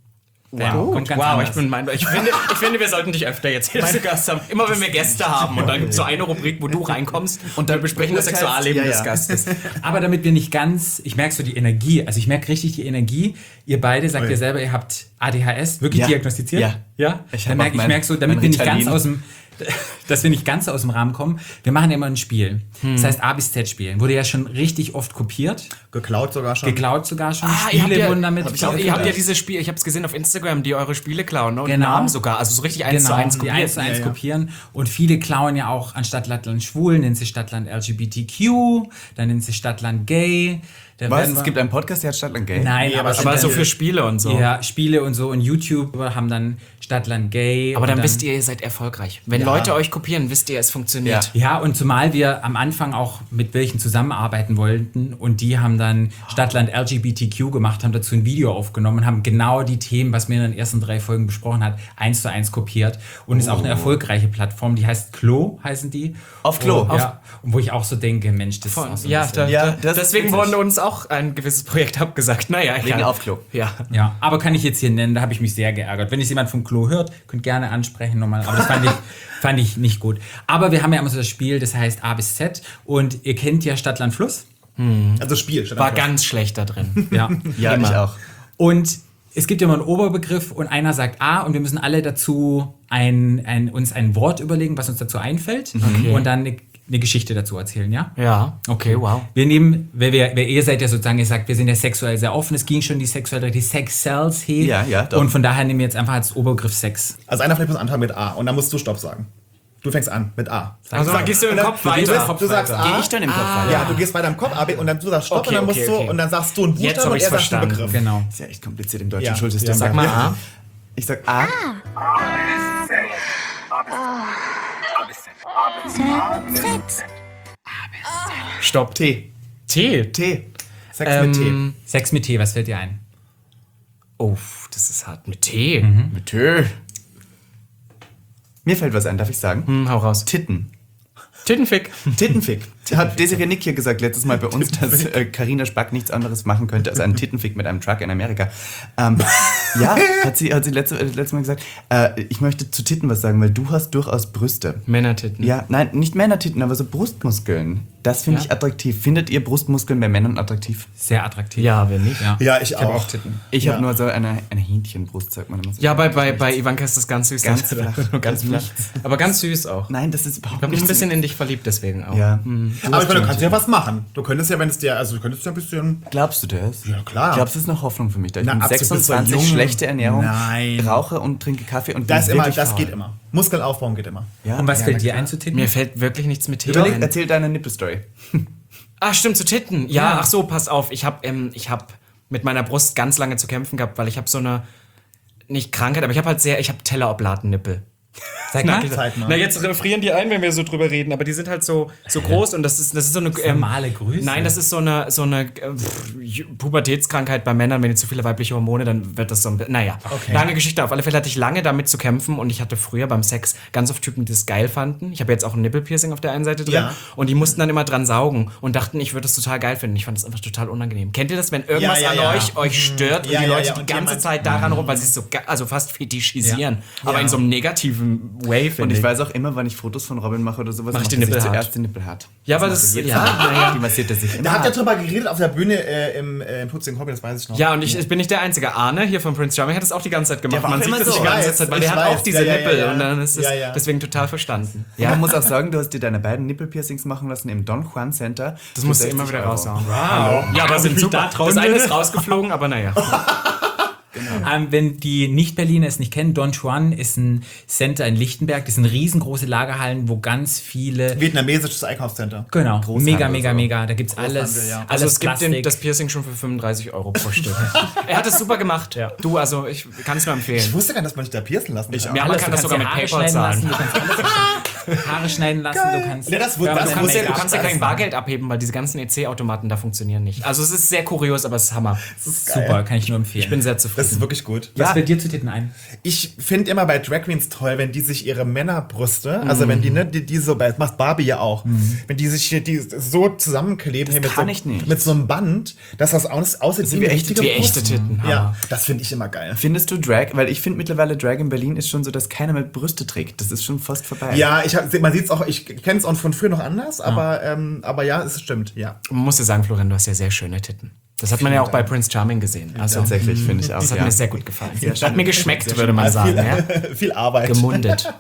Ja, kommt ganz Wow, anders. ich finde, wir sollten dich öfter jetzt hier zu Gast haben. Immer wenn wir Gäste haben und dann gibt es so eine Rubrik, wo du reinkommst und dann besprechen das Sexualleben des Gastes. Aber damit wir nicht ganz, ich merke so die Energie, also ich merke richtig die Energie. Ihr beide sagt ja. ihr selber, ihr habt ADHS, wirklich Ja. diagnostiziert? Ja. Ja? Ich Dann hab auch merke so, damit mein wir nicht ganz Ritalin. dass wir nicht ganz aus dem Rahmen kommen, wir machen immer ein Spiel. Das heißt A bis Z spielen. Wurde ja schon richtig oft kopiert, Geklaut sogar schon. geklaut sogar schon. ihr habt Spiele ja, wurden damit. ihr habt ja diese Spiele, ich habe es gesehen auf Instagram, die eure Spiele klauen, ne? Und Genau. Namen sogar, also so richtig 1 zu 1 die kopiert. 1 zu 1 Ja, ja. kopieren. Und viele klauen ja auch anstatt Stadtland Schwul, nennen sie Stadtland LGBTQ, dann nennen sie Stadtland Gay. Da Was? werden Es wir- gibt einen Podcast, der hat Stadtland Gay? Nein, aber, Aber so für Spiele und so. ja, Spiele und so und YouTube haben dann Stadtland Gay. Aber und dann wisst ihr seid erfolgreich. Wenn Leute euch kopieren, wisst ihr, es funktioniert. Ja, und zumal wir am Anfang auch mit welchen zusammenarbeiten wollten und die haben dann Stadtland LGBTQ gemacht, haben dazu ein Video aufgenommen und haben genau die Themen, was wir in den ersten 3 Folgen besprochen hat, 1 zu 1 kopiert und ist auch eine erfolgreiche Plattform, die heißt Klo, heißen die. Auf Klo. Und, ja, und wo ich auch so denke, Mensch, das ist auch so ein Ja, bisschen- Ja, das ist deswegen witzig. wurde uns auch ein gewisses Projekt abgesagt. Naja, Wegen egal. Aufklo. Ja. Ja, aber kann ich jetzt hier nennen, da habe ich mich sehr geärgert. Wenn es jemand vom Klo hört, könnt gerne ansprechen nochmal, aber das fand ich nicht gut. Aber wir haben ja immer so das Spiel, das heißt A bis Z und ihr kennt ja Stadtland Fluss. Also Spiel. steht War am ganz schlecht da drin. Ja. Ja, ich auch. Und es gibt immer einen Oberbegriff und einer sagt A und wir müssen alle dazu uns ein Wort überlegen, was uns dazu einfällt und dann eine Geschichte dazu erzählen, ja? Ja, okay, wow. Wir nehmen, ihr seid ja sozusagen, ihr sagt, wir sind ja sexuell sehr offen, es ging schon die Sex Cells hier. Ja, doch. Und von daher nehmen wir jetzt einfach als Oberbegriff Sex. Also einer von euch muss anfangen mit A und dann musst du Stopp sagen. Du fängst an mit A. Also dann gehst du im Kopf weiter. Du sagst A. Gehe ich dann im Kopf weiter? Ja, du gehst weiter im Kopf ab und dann du sagst Stopp Okay, und dann musst okay, du okay. und dann sagst du einen Jetzt Buchstaben hab und ich's er sagt einen verstanden. Begriff. Genau. Ist ja echt kompliziert im deutschen Ja. Schulsystem. Sag mal A. Ich sag A. Stopp. T. T. T. Sex mit T. Sex mit T, was fällt dir ein? Oh, das ist hart. Mit T. Mit T. Mir fällt was ein, darf ich sagen? Hau raus. Titten. Tittenfick. Tittenfick. Hat Desiree Nick hier gesagt letztes Mal bei uns, dass Carina Spack nichts anderes machen könnte als einen Tittenfick mit einem Truck in Amerika. Ja, hat sie letztes Mal gesagt, ich möchte zu Titten was sagen, weil du hast durchaus Brüste. Männertitten. Ja, nein, nicht Männertitten, aber so Brustmuskeln. Das finde ich attraktiv. Findet ihr Brustmuskeln bei Männern attraktiv? Sehr attraktiv. Ja, wenn nicht. Ja, ich Ich habe auch. auch Titten. Ich habe nur so eine Hähnchenbrust, sagt man immer so. Ja, bei Ivanka ist das ganz süß. Ganz flach. Ganz flach. Aber ganz süß auch. Nein, das ist überhaupt Ich habe mich nicht ein bisschen in dich verliebt, deswegen auch. Ja. Aber ich meine, du kannst ja was machen. Du könntest ja, wenn es dir, also du könntest ja ein bisschen. Glaubst du das? Ja, klar. Glaubst du, das ist noch Hoffnung für mich? Da ich Na, bin absolut, bist du 26, jung. schlechte Ernährung, Nein. rauche und trinke Kaffee und Das, bin ist immer, wirklich das faul. geht immer. Muskeln aufbauen geht immer. Ja? Und was Ja, fällt na dir klar. ein zu Titten? Mir fällt wirklich nichts mit Titten Überleg, ein. erzähl deine Nippelstory. Ah, stimmt, zu Titten. Ja, ach so, pass auf. Ich hab mit meiner Brust ganz lange zu kämpfen gehabt, weil ich habe so eine, nicht Krankheit, aber ich habe Telleroblaten-Nippel. Sag mal. Zeig mal. Na, jetzt frieren die ein, wenn wir so drüber reden, aber die sind halt so groß und das ist so eine normale Größe. Nein, das ist so eine Pubertätskrankheit bei Männern, wenn die zu viele weibliche Hormone, dann wird das so ein naja. Okay. Lange Geschichte. Auf alle Fälle hatte ich lange damit zu kämpfen und ich hatte früher beim Sex ganz oft Typen, die das geil fanden. Ich habe jetzt auch ein Nippelpiercing auf der einen Seite drin Ja. und die mussten dann immer dran saugen und dachten, ich würde das total geil finden. Ich fand das einfach total unangenehm. Kennt ihr das, wenn irgendwas Ja, ja, an ja. euch stört Ja, und die ja, Leute ja. die Und ganze jemand- Zeit daran rum, weil sie es so also fast fetischisieren, aber in so einem negativen Way, Und finde ich ich. weiß auch immer, wenn ich Fotos von Robin mache oder sowas, Mach ich macht die er sich Nippel hart. zuerst die Nippel hart. Ja, aber das macht er ist, jetzt ja, nicht. naja. Die massiert er sich immer. Da habt ihr drüber geredet auf der Bühne im Putzing Hobby, das weiß ich noch. Ja, und ich bin nicht der Einzige. Arne hier von Prince Charming hat das auch die ganze Zeit gemacht. Der war Man auch sieht immer das so. die ganze Ich weiß, Zeit, weil ich der hat weiß. auch diese Ja, ja, Nippel ja. und dann ist es Ja, ja. deswegen total verstanden. Ja, man muss auch sagen, du hast dir deine beiden Nippelpiercings machen lassen im Don Juan Center. Das musst du für immer 60 wieder Euro. raushauen. Ja, aber sind super. Das eine ist rausgeflogen, aber naja. Wenn die Nicht-Berliner es nicht kennen, Don Juan ist ein Center in Lichtenberg. Das sind riesengroße Lagerhallen, wo ganz viele... Vietnamesisches Einkaufscenter. Genau, Großhandel mega. Da gibt's alles. Großhandel, ja. Alles Also es gibt Plastik. das Piercing schon für 35 Euro pro Stück. Er hat es super gemacht. Ja. Du, also ich kann es nur Ich empfehlen. wusste gar nicht, dass man sich da piercen lassen kann. Ja, man kann das sogar mit Haare PayPal schneiden zahlen. lassen, du kannst Haare schneiden lassen, du kannst... Ja, das Du kannst ja Make-up kein lassen. Bargeld abheben, weil diese ganzen EC-Automaten da funktionieren nicht. Also es ist sehr kurios, aber es ist Hammer. Super, kann ich nur empfehlen. Ich bin sehr Das ist zufrieden. wirklich gut. Was fällt dir zu Titten ein? Ich finde immer bei Drag Queens toll, wenn die sich ihre Männerbrüste, also wenn die, ne, die so, das macht Barbie ja auch, wenn die sich hier die so zusammenkleben hier kann so, ich nicht. mit so einem Band, dass das aussieht wie echte Titten. Ja, Hammer. das finde ich immer geil. Findest du Drag, weil ich finde mittlerweile Drag in Berlin ist schon so, dass keiner mehr Brüste trägt. Das ist schon fast vorbei. Ja, man sieht es auch, ich kenne es auch von früher noch anders, aber ja, es stimmt, ja. Man muss ja sagen, Florian, du hast ja sehr schöne Titten. Das hat man ja auch bei Prince Charming gesehen. Also, Tatsächlich, finde ich auch. das hat ja. mir sehr gut gefallen. Hat mir geschmeckt, würde man sagen. Ja? Viel Arbeit. Gemundet.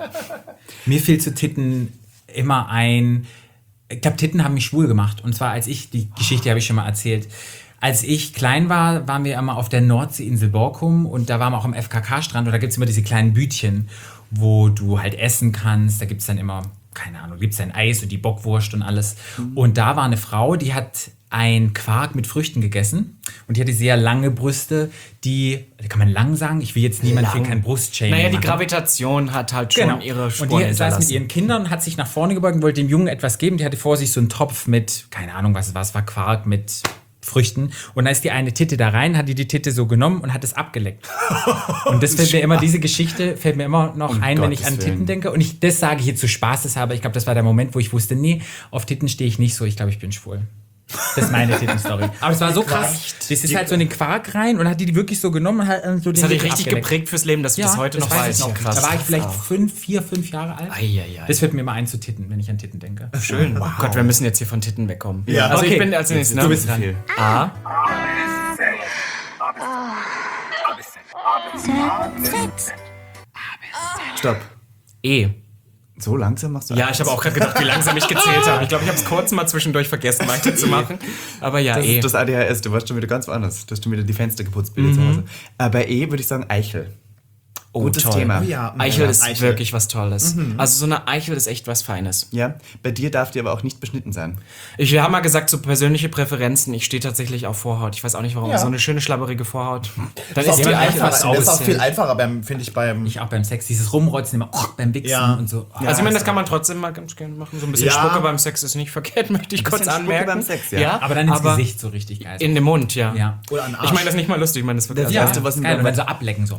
Mir fiel zu Titten immer ein... Ich glaube, Titten haben mich schwul gemacht. Und zwar die Geschichte habe ich schon mal erzählt. Als ich klein war, waren wir immer auf der Nordseeinsel Borkum und da waren wir auch am FKK-Strand und da gibt es immer diese kleinen Bütchen, wo du halt essen kannst. Da gibt es dann immer, keine Ahnung, gibt es dann Eis und die Bockwurst und alles. Und da war eine Frau, die hat ein Quark mit Früchten gegessen und die hatte sehr lange Brüste, kann man lang sagen? Ich will jetzt niemand für kein Brustshaming Naja, die machen. Gravitation hat halt schon ihre Und Spuren die saß hinterlassen. mit ihren Kindern, hat sich nach vorne gebeugt und wollte dem Jungen etwas geben. Die hatte vor sich so einen Topf mit, keine Ahnung, was es war, es war Quark mit Früchten. Und da ist die eine Titte da rein, hat die Titte so genommen und hat es abgeleckt. Und das fällt mir immer, diese Geschichte fällt mir immer noch ein, wenn ich an Gottes Titten Willen. denke. Und das sage ich jetzt so spaßeshalber. Ich glaube, das war der Moment, wo ich wusste, nee, auf Titten stehe ich nicht so. Ich glaube, ich bin schwul. Das ist meine Titten-Story. Aber es war so krass. Das ist halt so in den Quark rein und hat die wirklich so genommen und halt so Das den hat dich Titel richtig abgeleckt. geprägt fürs Leben, dass du das heute noch weiß weißt. ich noch. Krass. Da war ich vielleicht 4, 5 Jahre alt. Eieiei. Das fällt mir immer ein zu Titten, wenn ich an Titten denke. Schön. Oh Gott, wir müssen jetzt hier von Titten wegkommen. Ja. Also Okay. ich bin als nächstes. Du bist dran. viel. A. Stopp. E. So langsam machst du Ja, ich habe auch gerade gedacht, wie langsam ich gezählt habe. Ich glaube, ich habe es kurz mal zwischendurch vergessen, weiterzumachen. Aber ja, Das E. ist das ADHS, du warst schon wieder ganz woanders. Du hast schon wieder die Fenster geputzt bei dir zu Hause. Bei E würde ich sagen Eichel. Gutes toll. Thema. Oh ja. Eichel ist Eichel. wirklich was Tolles. Also so eine Eichel ist echt was Feines. Ja, bei dir darf die aber auch nicht beschnitten sein. Wir haben mal gesagt, so persönliche Präferenzen. Ich stehe tatsächlich auf Vorhaut. Ich weiß auch nicht warum. Ja. So eine schöne, schlabberige Vorhaut. Dann Das ist ist, die auch Eichel was das ist auch viel aussehen. einfacher, finde ich, beim... Ich auch beim Sex, dieses Rumrotzen immer beim Wichsen Ja. und so. Also ich meine, das kann man trotzdem mal ganz gerne machen. So ein bisschen Ja. Spucke beim Sex ist nicht verkehrt, möchte ich kurz bisschen Spucke anmerken. beim Sex, ja. Aber dann ins Gesicht so richtig geil. In den Mund, ja. Ja. Oder an den Ich Arsch. meine das nicht mal lustig, ich meine das wirklich. Das Ja, Erste, was in geil. der- Und dann so ablecken so.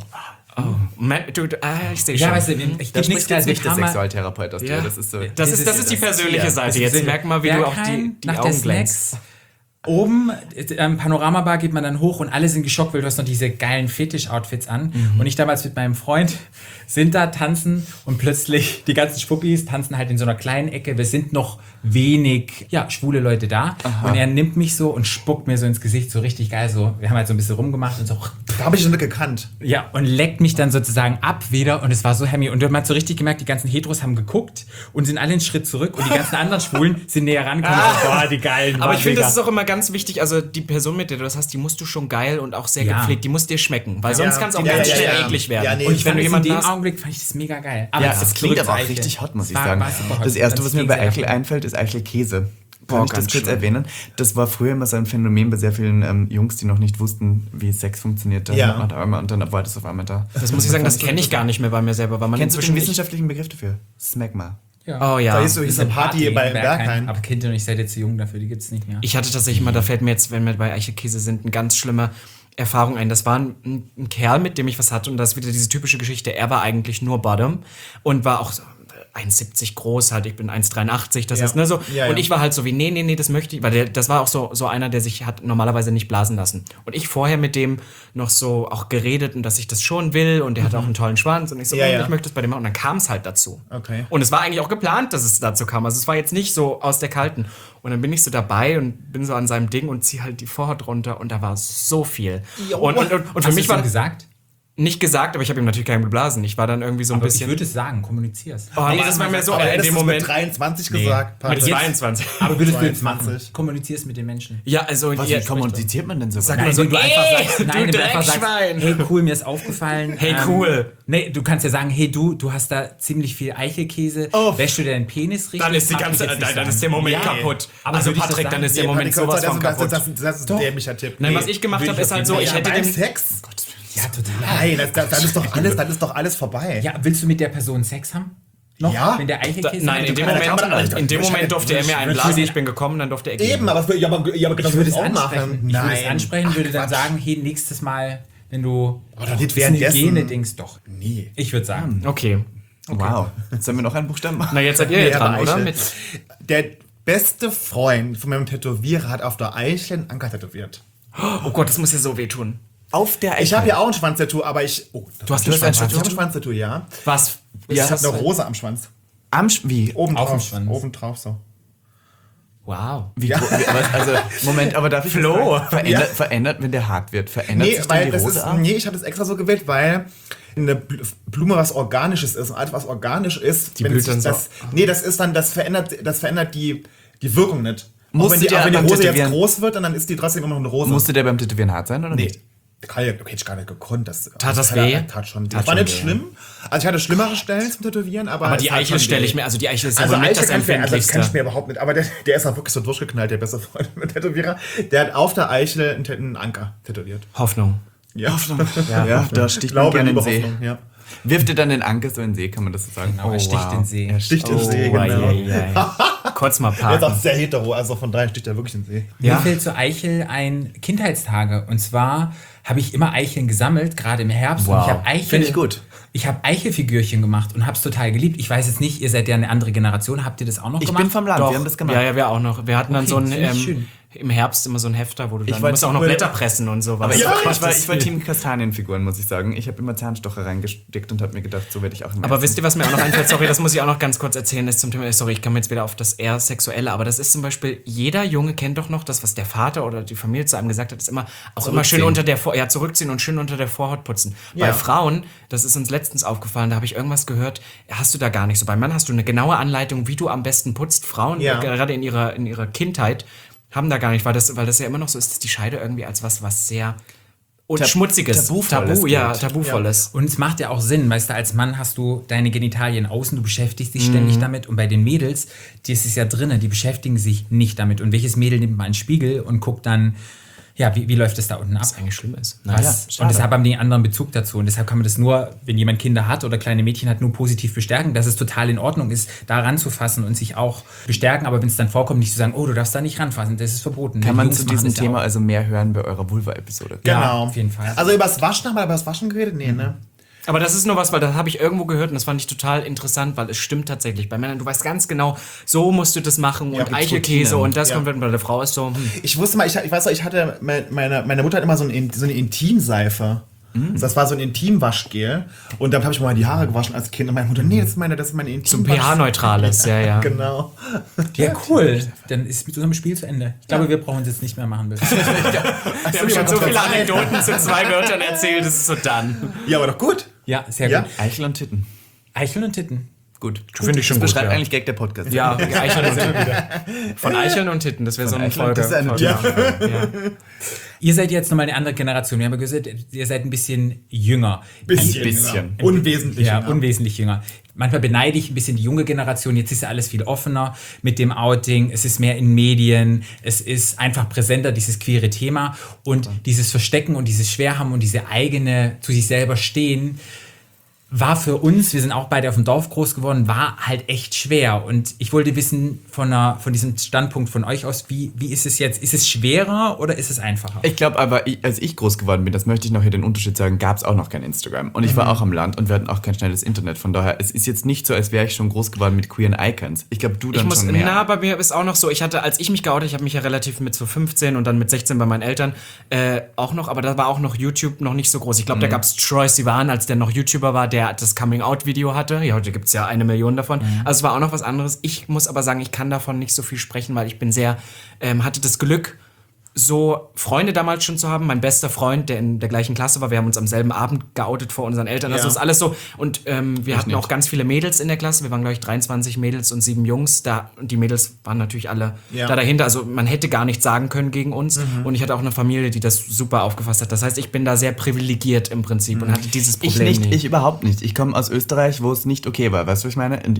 Ich sehe schon. Ja, weißt du, ich Da gebe nichts spricht jetzt Geiles. nicht der Sexualtherapeut aus dir. Ja. Das ist so. Das ist die persönliche Seite. Jetzt merk mal, wie du auch die nach der Augen Snacks. glänzt. Oben, Panoramabar geht man dann hoch und alle sind geschockt, weil du hast noch diese geilen Fetisch-Outfits an. Und ich damals mit meinem Freund sind da, tanzen und plötzlich die ganzen Schwuppis tanzen halt in so einer kleinen Ecke. Wir sind noch wenig, schwule Leute da. Und er nimmt mich so und spuckt mir so ins Gesicht, so richtig geil. So, wir haben halt so ein bisschen rumgemacht und so. Da habe ich schon gekannt. Ja, und leckt mich dann sozusagen ab wieder und es war so Hemmi. Und man hat so richtig gemerkt, die ganzen Heteros haben geguckt und sind alle einen Schritt zurück und die ganzen anderen Schwulen sind näher rangekommen. So, boah, die geilen. Aber ich finde, mega. das ist auch immer ganz wichtig, also die Person, mit der du das hast, die musst du schon geil und auch sehr Ja. gepflegt, die muss dir schmecken, weil Ja. sonst kann es auch Ja, ganz ja, schnell ja. eklig werden. Ja, nee, und ich wenn du in jemanden dem hast, Augenblick fand ich das mega geil. Aber Ja, es Das klingt zurück aber auch zu Eichel. richtig hot, muss ich War- sagen. war super hot. Das erste, Das was mir bei ging sehr Eichel einfällt, ist Eichelkäse. Kann Boah, ich das ganz kurz schlimm. erwähnen? Das war früher immer so ein Phänomen bei sehr vielen Jungs, die noch nicht wussten, wie Sex funktioniert. Ja. Und dann war das auf einmal da. das muss ich sagen, das kenne ich gar nicht mehr bei mir selber, weil man Kennst du den inzwischen wissenschaftlichen Begriff dafür? Smegma. Ja. Oh ja. Da ist so eine Party bei Berghain. Aber Kind und ich seid jetzt zu jung dafür, die gibt's nicht mehr. Ich hatte tatsächlich mal, da fällt mir jetzt, wenn wir bei Eichelkäse sind, eine ganz schlimme Erfahrung ein. Das war ein Kerl, mit dem ich was hatte und das ist wieder diese typische Geschichte. Er war eigentlich nur Bottom und war auch so 1,70 groß halt, ich bin 1,83, das Ja. ist, ne, so. Ja, und ja. ich war halt so wie, nee, das möchte ich, weil das war auch so einer, der sich hat normalerweise nicht blasen lassen. Und ich vorher mit dem noch so auch geredet und dass ich das schon will und der hat auch einen tollen Schwanz und ich so, Ja, ja. ich möchte das bei dem machen. Und dann kam es halt dazu. Okay. Und es war eigentlich auch geplant, dass es dazu kam. Also es war jetzt nicht so aus der Kalten. Und dann bin ich so dabei und bin so an seinem Ding und ziehe halt die Vorhaut runter und da war so viel. Und für Hast mich du war schon gesagt? nicht gesagt, aber ich habe ihm natürlich keinen geblasen. Ich war dann irgendwie so ein Aber ich bisschen. würde es sagen, kommunizier's. Oh, nee, das war mir so Aber in hättest dem du es Moment. mit 23 gesagt. Mit Patrick? 22. Aber würdest du jetzt 22. machen? Kommunizier's mit den Menschen. Ja, also Was, ihr, wie kommuniziert man denn so? Sag mal so, wenn du einfach sagst, du wenn du einfach sagst, Dreckschwein. hey cool, mir ist aufgefallen. Hey, cool. Nee, du kannst ja sagen, hey du hast da ziemlich viel Eichelkäse. Oh. Wäschst du deinen Penis richtig? Dann ist die Darf ganze, ich jetzt nicht dann ist sagen. der Moment Ja. kaputt. Aber Also würde ich das Patrick, dann sagen? ist der Moment Patrick, sowas von kaputt. Das ist ein dämlicher Tipp. Nein, Nee. was ich gemacht Würde habe, ich ist auf halt jeden so, Fall. ich hätte beim dem. Sex? Ja, total. Nein, dann ist doch alles vorbei. Ja, willst du mit der Person Sex haben? Noch? Ja. Wenn der Eichelkäse Nein, in dem Moment durfte er mir einen blasen. Ich bin gekommen, dann durfte er gehen. Eben, aber genau ich würde es würde ich auch ansprechen. machen. Ich würde es Nein. ansprechen, würde dann Quatsch. sagen, hey, nächstes Mal, wenn du Oder nicht das ist ein währenddessen. Hygiene-Dings, doch. Nee. Ich würde sagen. Okay. Wow. Sollen wir noch einen Buchstaben machen? Na, jetzt seid ihr Nee, ja aber dran, oder? Eichel. Mit Der beste Freund von meinem Tätowierer hat auf der Eichel einen Anker tätowiert. oh Gott, das muss ja so wehtun. Auf der Ich habe ja auch ein Schwanztattoo, aber ich... Oh, Du hast ein Ich habe ein Schwanztattoo? Schwanztattoo, ja. Was? Ich habe eine Rose am Schwanz. Wie? Oben Auf dem drauf. Schwanz. Oben drauf so. Wow. Also, Moment, aber darf ich Flo. verändert, wenn der hart wird? Verändert Nee, sich dann weil die das Rose ist, ab? nee, ich habe das extra so gewählt, weil eine Blume was Organisches ist und alles was organisch ist, Die blüht sich dann so. das verändert die Wirkung nicht. Musst Auch wenn du die, dir auch wenn die beim Rose jetzt Tätowieren- groß wird, dann ist die trotzdem immer noch eine Rose. Musste der beim Tätowieren hart sein, oder Nee. nicht? Okay, ich gar nicht gekonnt. Tat das weh? Tat schon weh. Tat War schon nicht weh, schlimm. Also ich hatte schlimmere Stellen zum Tätowieren, aber Aber es die tat Eichel schon stelle weh. ich mir, also die Eichel ist Also aber mit Eichel das kann ich mir Empfindlichste. überhaupt nicht, aber der ist auch wirklich so durchgeknallt, der beste Freund mit Tätowierer. Der hat auf der Eichel einen Anker tätowiert. Hoffnung. Ja, Ja, da sticht man Glaube, gerne in liebe den See. Hoffnung, ja. Wirft ihr dann den Anker so in den See, kann man das so sagen? Genau, er sticht den See. Er Sticht in den See, Oh, genau. Kurz mal Der ist auch parken. sehr hetero, also von daher sticht er wirklich in den See. Ja. Mir fällt zu Eichel ein Kindheitstage. Und zwar habe ich immer Eicheln gesammelt, gerade im Herbst. Wow. Und ich habe Eichel, Finde ich gut. Ich habe Eichelfigürchen gemacht und habe es total geliebt. Ich weiß jetzt nicht, ihr seid ja eine andere Generation. Habt ihr das auch noch Ich gemacht? bin vom Land, Doch. wir haben das gemacht. Ja, wir auch noch. Wir hatten dann Okay, so ein, das finde ich schön. im Herbst immer so ein Hefter, wo du dann war musst auch noch cool. Blätter pressen und so. Aber was. ich war Das- Team Kastanienfiguren, muss ich sagen. Ich habe immer Zahnstocher reingesteckt und habe mir gedacht, so werde ich auch im Aber wisst ihr, was mir auch noch einfällt? Sorry, das muss ich auch noch ganz kurz erzählen. Das zum Thema, sorry, ich komme jetzt wieder auf das eher Sexuelle, aber das ist zum Beispiel, jeder Junge kennt doch noch das, was der Vater oder die Familie zu einem gesagt hat, ist immer auch immer schön unter der zurückziehen und schön unter der Vorhaut putzen. Ja. Bei Frauen, das ist uns letztens aufgefallen, da habe ich irgendwas gehört, hast du da gar nicht so. Beim Mann hast du eine genaue Anleitung, wie du am besten putzt. Frauen, Ja. gerade in ihrer Kindheit, haben da gar nicht, weil das ja immer noch so ist, dass die Scheide irgendwie als was sehr Schmutziges, Tabuvolles Tabuvolles. Und es macht ja auch Sinn, weißt du, als Mann hast du deine Genitalien außen, du beschäftigst dich ständig damit und bei den Mädels, die ist es ja drinnen, die beschäftigen sich nicht damit. Und welches Mädel nimmt mal einen Spiegel und guckt dann, ja, wie läuft es da unten ab? Was eigentlich schlimm ist. Was? Und deshalb haben die einen anderen Bezug dazu. Und deshalb kann man das nur, wenn jemand Kinder hat oder kleine Mädchen hat, nur positiv bestärken, dass es total in Ordnung ist, da ranzufassen und sich auch bestärken. Aber wenn es dann vorkommt, nicht zu sagen, oh, du darfst da nicht ranfassen, das ist verboten. Kann Die man Jungs zu machen diesem das ja Thema auch. also mehr hören bei eurer Vulva-Episode? Ja, Genau. auf jeden Fall. Also über das Waschen, haben wir über das Waschen geredet? Nee, ne? Aber das ist nur was, weil das habe ich irgendwo gehört und das fand ich total interessant, weil es stimmt tatsächlich. Bei Männern, du weißt ganz genau, so musst du das machen und gibt's Eichelkäse Routinen. und das Ja. kommt, wenn bei der Frau ist so. Ich wusste mal, ich weiß noch, ich hatte, meine Mutter hat immer so eine Intimseife. Das war so ein Intimwaschgel. Und damit habe ich mal die Haare gewaschen als Kind. Und meine Mutter, nee, das ist meine Intimwaschgel. Zum pH-neutrales, ja. Genau. Ja, cool. Dann ist mit unserem Spiel zu Ende. Ich glaube, wir brauchen es jetzt nicht mehr machen. Wir haben schon so viele Anekdoten zu 2 Wörtern erzählt, das ist so dann. Ja, aber doch gut. Ja, sehr Ja. gut. Eichel und Titten. Eicheln und Titten. Gut. Finde ich schon Das gut, beschreibt ja. eigentlich Gag der Podcast. Ja, Eicheln und Titten. Von Eicheln und Titten, das wäre so eine Eicheln und Folge. Titten, das ist eine Folge. Ja. Ihr seid jetzt nochmal eine andere Generation. Wir haben ja gesagt, ihr seid ein bisschen jünger. Bisschen. Unwesentlich. Ja, jünger. unwesentlich jünger. Manchmal beneide ich ein bisschen die junge Generation. Jetzt ist ja alles viel offener mit dem Outing. Es ist mehr in Medien. Es ist einfach präsenter, dieses queere Thema. Und dieses Verstecken und dieses Schwerhaben und diese eigene, zu sich selber stehen, war für uns, wir sind auch beide auf dem Dorf groß geworden, war halt echt schwer. Und ich wollte wissen von diesem Standpunkt von euch aus, wie ist es jetzt? Ist es schwerer oder ist es einfacher? Ich glaube aber, als ich groß geworden bin, das möchte ich noch hier den Unterschied sagen, gab es auch noch kein Instagram. Und ich war auch am Land und wir hatten auch kein schnelles Internet. Von daher, es ist jetzt nicht so, als wäre ich schon groß geworden mit queeren Icons. Ich glaube, du dann schon mehr. Bei mir ist auch noch so, als ich mich geoutet, ich habe mich ja relativ mit so 15 und dann mit 16 bei meinen Eltern auch noch, aber da war auch noch YouTube noch nicht so groß. Ich glaube, da gab es Troye Sivan, als der noch YouTuber war, der das Coming-out-Video hatte. Ja, heute gibt es ja 1 Million davon. Also es war auch noch was anderes. Ich muss aber sagen, ich kann davon nicht so viel sprechen, weil ich bin hatte das Glück, so Freunde damals schon zu haben. Mein bester Freund, der in der gleichen Klasse war, wir haben uns am selben Abend geoutet vor unseren Eltern. Also Ja. ist alles so. Und wir hatten auch ganz viele Mädels in der Klasse. Wir waren, glaube ich, 23 Mädels und 7 Jungs. Und die Mädels waren natürlich alle da dahinter. Also man hätte gar nichts sagen können gegen uns. Und ich hatte auch eine Familie, die das super aufgefasst hat. Das heißt, ich bin da sehr privilegiert im Prinzip und hatte dieses Problem nie. Ich überhaupt nicht. Ich komme aus Österreich, wo es nicht okay war. Weißt du, was ich meine? Und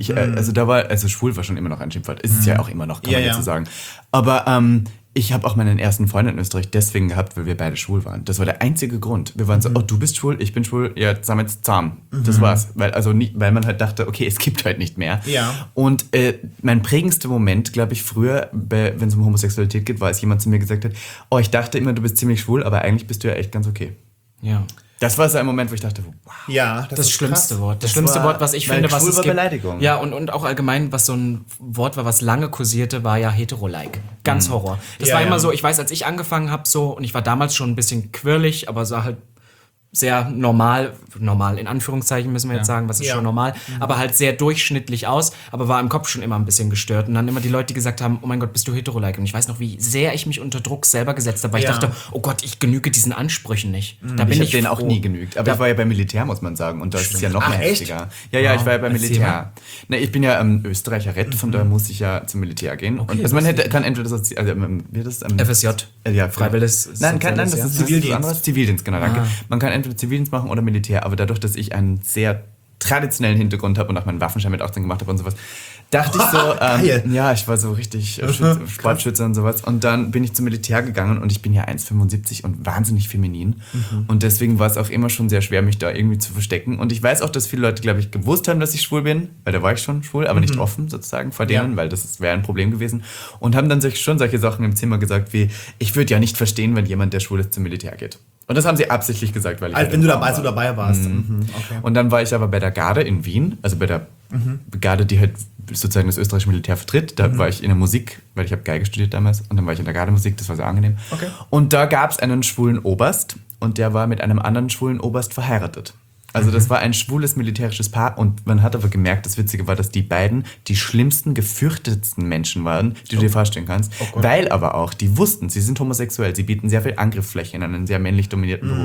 schwul war schon immer noch ein Schimpfwort. Ist es ja auch immer noch, kann man jetzt so sagen. Aber ich habe auch meinen ersten Freund in Österreich deswegen gehabt, weil wir beide schwul waren. Das war der einzige Grund. Wir waren so, oh, du bist schwul, ich bin schwul, ja, sind wir jetzt zahm. Das war's. Weil man halt dachte, okay, es gibt halt nicht mehr. Ja. Und mein prägendster Moment, glaube ich, früher, wenn es um Homosexualität geht, war, als jemand zu mir gesagt hat, oh, ich dachte immer, du bist ziemlich schwul, aber eigentlich bist du ja echt ganz okay. Ja. Das war so ein Moment, wo ich dachte, wow. Ja, Das ist schlimmste krass. Wort. Das schlimmste Wort, was ich weil finde, was schwul es war gibt. Beleidigung. Ja, und auch allgemein, was so ein Wort war, was lange kursierte, war ja hetero-like. Ganz Horror. Das Ja, war ja. immer so, ich weiß, als ich angefangen habe so, und ich war damals schon ein bisschen quirlig, aber so halt sehr normal in Anführungszeichen müssen wir jetzt sagen, was ist Ja. schon normal, aber halt sehr durchschnittlich aus, aber war im Kopf schon immer ein bisschen gestört. Und dann immer die Leute, die gesagt haben, oh mein Gott, bist du hetero-like? Und ich weiß noch, wie sehr ich mich unter Druck selber gesetzt habe, weil ich Ja. dachte, oh Gott, ich genüge diesen Ansprüchen nicht. Da bin Ich habe ich denen auch froh. nie genügt. Aber ich war ja beim Militär, muss man sagen. Und da ist es ja noch mehr echt? heftiger. Ja, ich war ja beim Erzähl Militär. Na, ich bin ja Österreicher-Rett, von daher muss ich ja zum Militär gehen. Und also man kann entweder das, wie das FSJ. Ja, Freiwilliges Nein, das ist Soziales, Zivildienst. anderes. Zivildienst, genau, danke. Man kann entweder Zivildienst machen oder Militär, aber dadurch, dass ich einen sehr traditionellen Hintergrund habe und auch meinen Waffenschein mit 18 gemacht habe und sowas, dachte ich so, Geil. ja, ich war so richtig Sportschütze und sowas. Und dann bin ich zum Militär gegangen und ich bin ja 1,75 und wahnsinnig feminin. Und deswegen war es auch immer schon sehr schwer, mich da irgendwie zu verstecken. Und ich weiß auch, dass viele Leute, glaube ich, gewusst haben, dass ich schwul bin, weil da war ich schon schwul, aber nicht offen sozusagen vor denen, weil das wäre ein Problem gewesen. Und haben dann schon solche Sachen im Zimmer gesagt wie, ich würde ja nicht verstehen, wenn jemand, der schwul ist, zum Militär geht. Und das haben sie absichtlich gesagt, weil ich Als halt wenn du im Raum dabei, war. dabei warst. Okay. Und dann war ich aber bei der Garde in Wien, also bei der Garde, die halt sozusagen das österreichische Militär vertritt. Da war ich in der Musik, weil ich habe Geige studiert damals. Und dann war ich in der Gardemusik, das war sehr angenehm. Okay. Und da gab es einen schwulen Oberst und der war mit einem anderen schwulen Oberst verheiratet. Also das war ein schwules militärisches Paar und man hat aber gemerkt, das Witzige war, dass die beiden die schlimmsten, gefürchtetsten Menschen waren, die du dir vorstellen kannst. Weil aber auch, die wussten, sie sind homosexuell, sie bieten sehr viel Angriffsfläche in einen sehr männlich dominierten Beruf.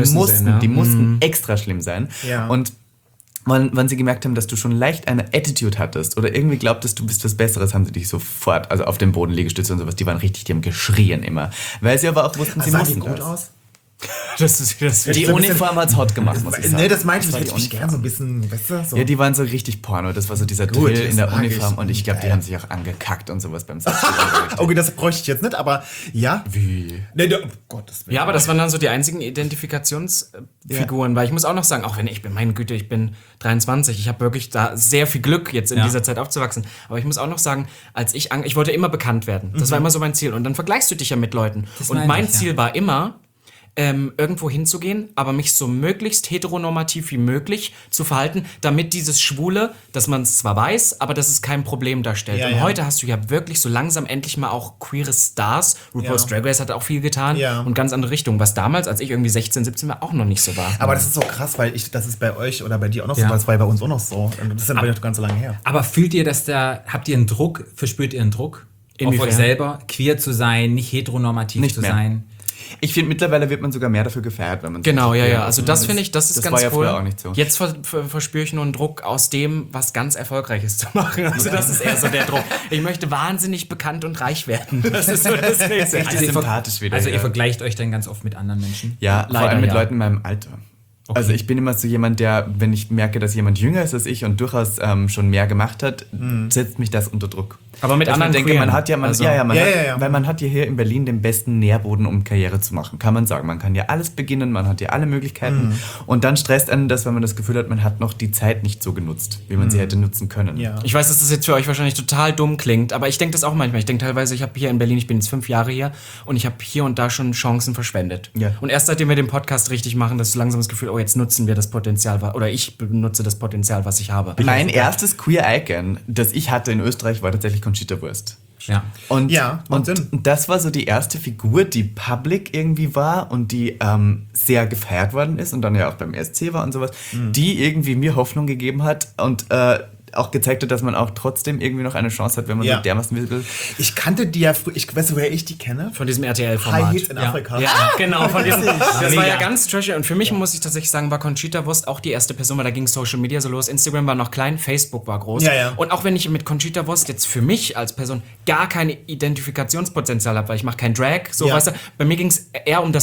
Die mussten extra schlimm sein. Ja. Und wenn sie gemerkt haben, dass du schon leicht eine Attitude hattest oder irgendwie glaubtest, du bist was Besseres, haben sie dich sofort, also auf den Boden Liegestütze und sowas, die waren richtig, die haben geschrien immer. Weil sie aber auch wussten, sie Sahen die mussten gut das. aus? Das ist Die so ein bisschen- Uniform hat's hot gemacht, muss ich sagen. Nee, das meinte ich, war hätte die ich gern so ein bisschen, weißt du, so. Ja, die waren so richtig Porno. Das war so dieser Gut, Drill in das der mag Uniform. ich. Und ich glaube, die Geil. haben sich auch angekackt und sowas beim Sex. Okay, das bräuchte ich jetzt nicht, aber ja. Wie? Nee, um Gottes Willen. Ja, aber das waren dann so die einzigen Identifikationsfiguren, weil ich muss auch noch sagen, auch wenn ich bin, meine Güte, ich bin 23, ich habe wirklich da sehr viel Glück, jetzt in dieser Zeit aufzuwachsen. Aber ich muss auch noch sagen, ich wollte immer bekannt werden. Das war immer so mein Ziel. Und dann vergleichst du dich ja mit Leuten. Und meine mein ich, ja. Ziel war immer, irgendwo hinzugehen, aber mich so möglichst heteronormativ wie möglich zu verhalten, damit dieses Schwule, dass man es zwar weiß, aber dass es kein Problem darstellt. Ja, und ja. heute hast du ja wirklich so langsam endlich mal auch queere Stars. RuPaul's Drag Race hat auch viel getan Ja. und ganz andere Richtungen, was damals, als ich irgendwie 16, 17 war, auch noch nicht so war. Aber das ist so krass, weil das ist bei euch oder bei dir auch noch so, Ja. weil es war ja bei uns auch noch so. Und das ist dann noch ganz so lange her. Aber fühlt ihr, habt ihr einen Druck, verspürt ihr einen Druck? Auf Inwiefern? euch selber, queer zu sein, nicht heteronormativ Nicht zu mehr. sein? Ich finde, mittlerweile wird man sogar mehr dafür gefeiert, wenn man Genau, sich ja. Also das finde ich, das ist das ganz war ja cool. früher auch nicht so. Jetzt verspüre ich nur einen Druck aus dem, was ganz Erfolgreiches zu machen. Also das ist eher so der Druck. Ich möchte wahnsinnig bekannt und reich werden. Das ist so das Nächste. Richtig sympathisch wieder. Also ihr hier. vergleicht euch dann ganz oft mit anderen Menschen? Ja, vor Leider, allem mit ja. Leuten in meinem Alter. Also ich bin immer so jemand, der, wenn ich merke, dass jemand jünger ist als ich und durchaus schon mehr gemacht hat, setzt mich das unter Druck. Aber mit Weil ich mir anderen denke, Queeren. man hat ja, Also- weil man hat ja hier in Berlin den besten Nährboden, um Karriere zu machen, kann man sagen. Man kann ja alles beginnen, man hat ja alle Möglichkeiten und dann stresst einen das, wenn man das Gefühl hat, man hat noch die Zeit nicht so genutzt, wie man sie hätte nutzen können. Ja. Ich weiß, dass das jetzt für euch wahrscheinlich total dumm klingt, aber ich denke das auch manchmal. Ich denke teilweise, ich habe hier in Berlin, ich bin jetzt 5 Jahre hier und ich habe hier und da schon Chancen verschwendet. Ja. Und erst seitdem wir den Podcast richtig machen, das ist langsam das Gefühl, oh, jetzt nutzen wir das Potenzial, oder ich benutze das Potenzial, was ich habe. Mein erstes Queer-Icon, das ich hatte in Österreich, war tatsächlich Conchita Wurst. Ja. Und, Ja, macht Sinn. und das war so die erste Figur, die public irgendwie war und die sehr gefeiert worden ist und dann ja auch beim ESC war und sowas, die irgendwie mir Hoffnung gegeben hat und auch gezeigt hat, dass man auch trotzdem irgendwie noch eine Chance hat, wenn man Ja. so dermaßen will. Ich kannte die ja früher, weißt du, woher ich die kenne? Von diesem RTL-Format. High Hits in Afrika. Ja, genau, von diesem. Das war Mega. ja ganz trashy. Und für mich muss ich tatsächlich sagen, war Conchita Wurst auch die erste Person, weil da ging Social Media so los. Instagram war noch klein, Facebook war groß. Ja, ja. Und auch wenn ich mit Conchita Wurst jetzt für mich als Person gar kein Identifikationspotenzial habe, weil ich mache kein Drag, so Ja. weißt du, bei mir ging es eher um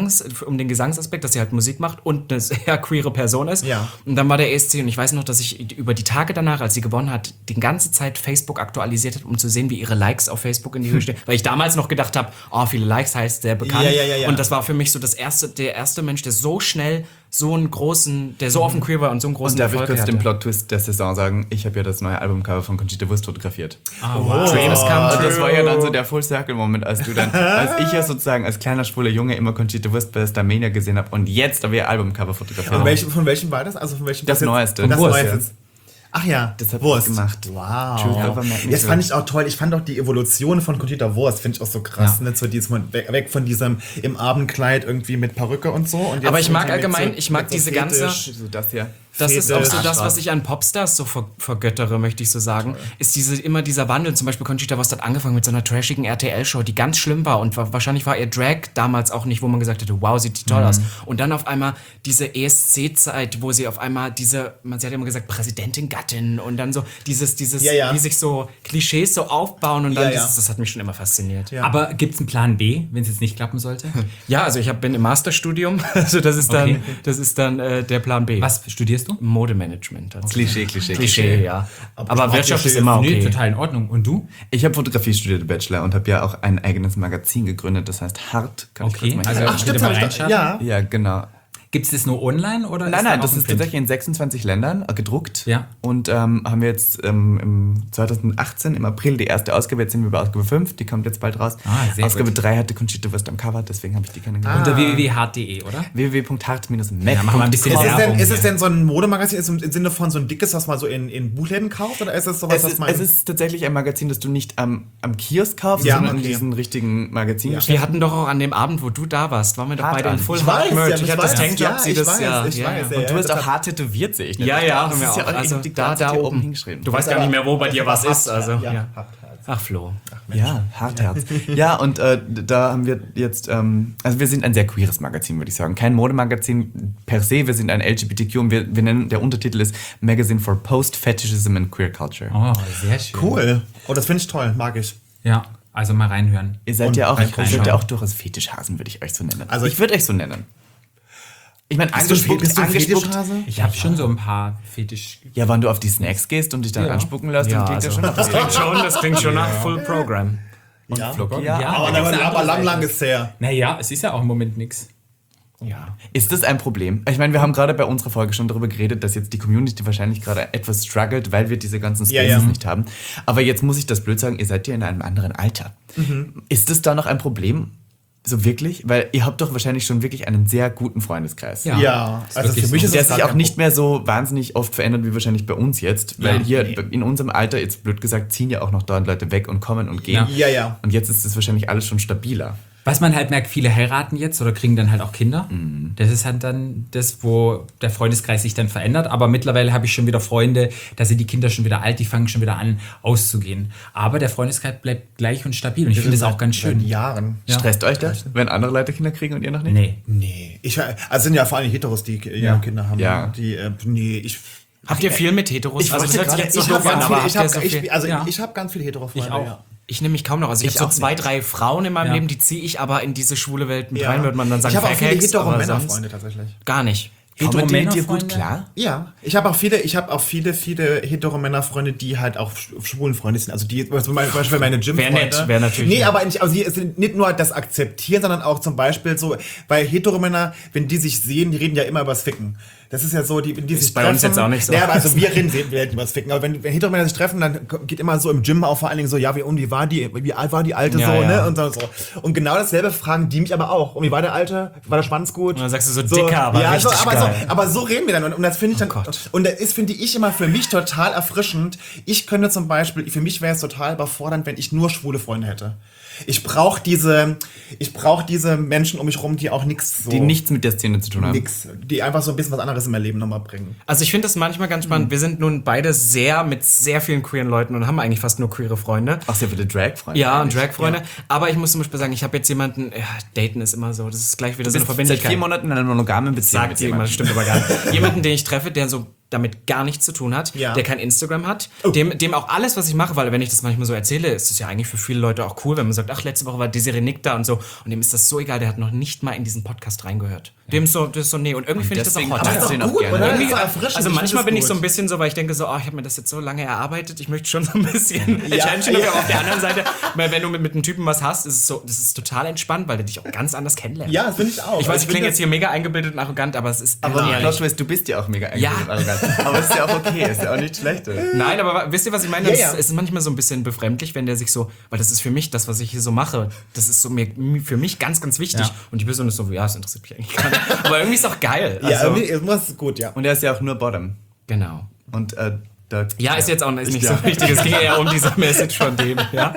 den Gesangsaspekt, dass sie halt Musik macht und eine sehr queere Person ist. Ja. Und dann war der ESC und ich weiß noch, dass ich über die Tage danach, als sie gewonnen hat, die ganze Zeit Facebook aktualisiert hat, um zu sehen, wie ihre Likes auf Facebook in die Höhe stehen. Weil ich damals noch gedacht habe, oh, viele Likes heißt sehr bekannt. Ja. Und das war für mich so der erste Mensch, der so schnell so einen großen, der so offen queer war und so einen großen Und darf ich Erfolg kurz hatte. den Plot-Twist der Saison sagen? Ich habe ja das neue Albumcover von Conchita Wurst fotografiert. Dreams come Und true. das war ja dann so der Full-Circle-Moment, als ich ja sozusagen als kleiner schwuler Junge immer Conchita Wurst bei Starmania gesehen habe und jetzt aber ihr Albumcover fotografiert. Von welchem war das? Also von welchem Das jetzt- Neueste. Das Wurst Neueste. jetzt. Ach ja, Das hab Wurst ich gemacht. Wow. Truth over Magnitude. Das fand ich auch toll. Ich fand auch die Evolution von Conchita Wurst, finde ich auch so krass. Ja. Ne? So weg von diesem im Abendkleid irgendwie mit Perücke und so. Und jetzt Aber ich mag irgendwie mit allgemein, ich mag mit so diese ganze- Fetisch. So das hier. Das ist auch so Fetisch. das, was ich an Popstars so vergöttere, möchte ich so sagen. Ist immer dieser Wandel. Zum Beispiel Conchita Wurst hat angefangen mit so einer trashigen RTL-Show, die ganz schlimm war. Und wahrscheinlich war ihr Drag damals auch nicht, wo man gesagt hätte, wow, sieht die toll aus. Und dann auf einmal diese ESC-Zeit, wo sie auf einmal sie hat ja immer gesagt, Präsidentin, Gattin. Und dann so dieses Ja. wie sich so Klischees so aufbauen. Und dann Ja. das hat mich schon immer fasziniert. Ja, Aber gibt es einen Plan B, wenn es jetzt nicht klappen sollte? also ich bin im Masterstudium. Also das ist dann, Okay. der Plan B. Was studierst du? Modemanagement. tatsächlich. Klischee. Ja. Aber Wirtschaft ist Klischee. immer Nee, okay. total in Ordnung. Und du? Ich habe Fotografie studiert, Bachelor, und habe ja auch ein eigenes Magazin gegründet, das heißt Hart. Kann ich Okay, kurz mal also- hier- Ach stimmt, Bitte mal hab ich reinschauen. ja. ja, genau. Gibt es das nur online oder? Nein, da das auch ein ist Print? tatsächlich in 26 Ländern gedruckt. Ja. Und haben wir jetzt im 2018 im April die erste Ausgabe, jetzt sind wir bei Ausgabe 5, die kommt jetzt bald raus. Sehr Ausgabe gut. 3 hatte Conchita Wurst am Cover, deswegen habe ich die kennengelernt. Unter www.hart.de, oder? www.hart-mac. Ja, machen wir ein bisschen Werbung. Ist es hier. denn so ein Modemagazin im Sinne von so ein dickes, was man so in Buchläden kauft? Oder ist es sowas, was man... Es ist tatsächlich ein Magazin, das du nicht am Kiosk kaufst, Ja, sondern in okay. diesen richtigen Magazinen. Wir hatten doch auch an dem Abend, wo du da warst, waren wir doch Hart beide in an. Full Ich Hart weiß, Merch. ja, Ich ich hatte das weiß. Tanktop, Ja, sie ich das weiß, ja. ich ja, weiß, ja. ja. Und du hast das auch hart tätowiert, sehe ich. Ne? Ja, Das haben ist wir ja auch. auch Also irgendwie da ganz hier oben hingeschrieben. Du weißt gar nicht mehr, wo bei dir was ist. Also, ja. ja. Ach, Flo. Ja, Hartherz. Ja, und da haben wir jetzt, also wir sind ein sehr queeres Magazin, würde ich sagen. Kein Modemagazin per se, wir sind ein LGBTQ und wir nennen, der Untertitel ist Magazine for Post-Fetishism and Queer Culture. Oh, sehr schön. Cool. Oh, das finde ich toll, mag ich. Ja, also mal reinhören. Ihr seid Und ja auch, reinschauen. ihr seid ja auch durchaus Fetischhasen, würde ich euch so nennen. Also ich würde euch so nennen. Ich meine, Bist du angespuckt. Fetischhase? Ich habe schon so ein paar Fetisch. Ja, wenn du auf die Snacks gehst und dich dann anspucken lässt, dann klingt das schon nach Das klingt schon nach Full Program. Ja. Flocky. Ja. Ja. Aber lang ist her. Naja, es ist ja auch im Moment nichts. Ja. Ist das ein Problem? Ich meine, wir haben gerade bei unserer Folge schon darüber geredet, dass jetzt die Community wahrscheinlich gerade etwas struggelt, weil wir diese ganzen Spaces Ja. nicht haben. Aber jetzt muss ich das blöd sagen, ihr seid ja in einem anderen Alter. Ist das da noch ein Problem? So wirklich? Weil ihr habt doch wahrscheinlich schon wirklich einen sehr guten Freundeskreis. Ja, also wirklich für mich so. ist Der das sich gar auch kein nicht mehr so wahnsinnig oft verändert wie wahrscheinlich bei uns jetzt. Weil hier in unserem Alter, jetzt blöd gesagt, ziehen ja auch noch dauernd Leute weg und kommen und gehen. Ja, ja. Und jetzt ist es wahrscheinlich alles schon stabiler. Was man halt merkt, viele heiraten jetzt oder kriegen dann halt auch Kinder. Das ist halt dann das, wo der Freundeskreis sich dann verändert. Aber mittlerweile habe ich schon wieder Freunde, da sind die Kinder schon wieder alt, die fangen schon wieder an auszugehen. Aber der Freundeskreis bleibt gleich und stabil. Und ich finde das auch ganz Seit schön. Jahren. Stresst euch das, wenn andere Leute Kinder kriegen und ihr noch nicht? Nee. Nee. Also sind ja vor allem Heteros, die Kinder haben. Ja. Die, Habt ihr viel mit Heteros? ich Also das hört sich jetzt so ich doof an, aber habt ihr so viel? ich habe ganz viele Hetero-Freunde. Ich auch. Ja. Ich nehme mich kaum noch. Also ich habe so 2, 3 Frauen in meinem Ja. Leben, die ziehe ich aber in diese schwule Welt mit Ja. rein, würde man dann sagen. Ich habe auch viele verhext, aber sonst Hetero-Männerfreunde tatsächlich. Gar nicht. Kommen die mit dir Hetero-Männerfreunde? gut klar? Ja, ich habe auch viele Hetero-Männer-Freunde, die halt auch schwulen Freunde sind. Also die, zum Beispiel meine Gym-Freunde. Wär natürlich Nee, nett. aber nicht, also die sind nicht nur das Akzeptieren, sondern auch zum Beispiel so, bei Heteromänner, wenn die sich sehen, die reden ja immer übers Ficken. Das ist ja so, die sich bei uns jetzt auch nicht so. Ja, aber also wir reden übers Ficken. Aber wenn Heteromänner sich treffen, dann geht immer so im Gym auch vor allen Dingen so, ja, wie alt war die Alte Ja, so, ja. ne? Und so. Und genau dasselbe fragen die mich aber auch. Und wie war der Alte? War der Schwanz gut? Und dann sagst du so dicker, aber ja, richtig geil. aber so reden wir dann. Und das finde ich dann. Gott. Und das ist, finde ich, immer für mich total erfrischend. Ich könnte zum Beispiel, für mich wäre es total überfordernd, wenn ich nur schwule Freunde hätte. Ich brauche diese Menschen um mich rum, die auch nichts so. Die nichts mit der Szene zu tun haben. Die einfach so ein bisschen was anderes in mein Leben nochmal bringen. Also ich finde das manchmal ganz spannend. Wir sind nun beide mit sehr vielen queeren Leuten und haben eigentlich fast nur queere Freunde. Auch sehr viele Drag-Freunde. Ja, und Drag-Freunde. Aber ich muss zum Beispiel sagen, ich habe jetzt jemanden, daten ist immer so, das ist gleich wieder so eine Seit Verbindlichkeit. 4 Monaten in einer monogamen Beziehung. Sagt jemand, das stimmt aber gar nicht. Jemanden, den ich treffe, der so damit gar nichts zu tun hat, Ja. der kein Instagram hat, dem auch alles, was ich mache, weil wenn ich das manchmal so erzähle, ist es ja eigentlich für viele Leute auch cool, wenn man sagt, ach, letzte Woche war Desiree Nick da und so, und dem ist das so egal, der hat noch nicht mal in diesen Podcast reingehört. Dem ist so, das ist so, nee, und irgendwie finde ich das auch deswegen hot. aber Also ist doch gut, irgendwie- oder? Das ist erfrischend. Also Ich manchmal finde bin das ich so ein gut. bisschen so, weil ich denke so, ich habe mir das jetzt so lange erarbeitet, ich möchte schon so ein bisschen Attention, aber auf der anderen Seite, weil wenn du mit einem Typen was hast, ist es so, das ist total entspannt, weil der dich auch ganz anders kennenlernt. Ja, das finde ich auch. Ich weiß, ich finde klinge jetzt hier mega eingebildet und arrogant, aber es ist Aber ehrlich. du bist ja auch mega Ja. arrogant. Aber es ist ja auch okay, ist ja auch nicht schlecht. Nein, aber wisst ihr, was ich meine? Ja, Das ja. ist manchmal so ein bisschen befremdlich, wenn der sich so, weil das ist für mich das, was ich hier so mache, das ist so für mich ganz, ganz wichtig. Ja. Und die Person ist so, ja, das interessiert mich eigentlich gar nicht. Aber irgendwie ist es auch geil. Ja, Also, irgendwie, es muss gut, ja. Und er ist ja auch nur Bottom. genau. Und Ja, ist jetzt auch nicht so wichtig. Es ging eher um diese Message von dem. Ja?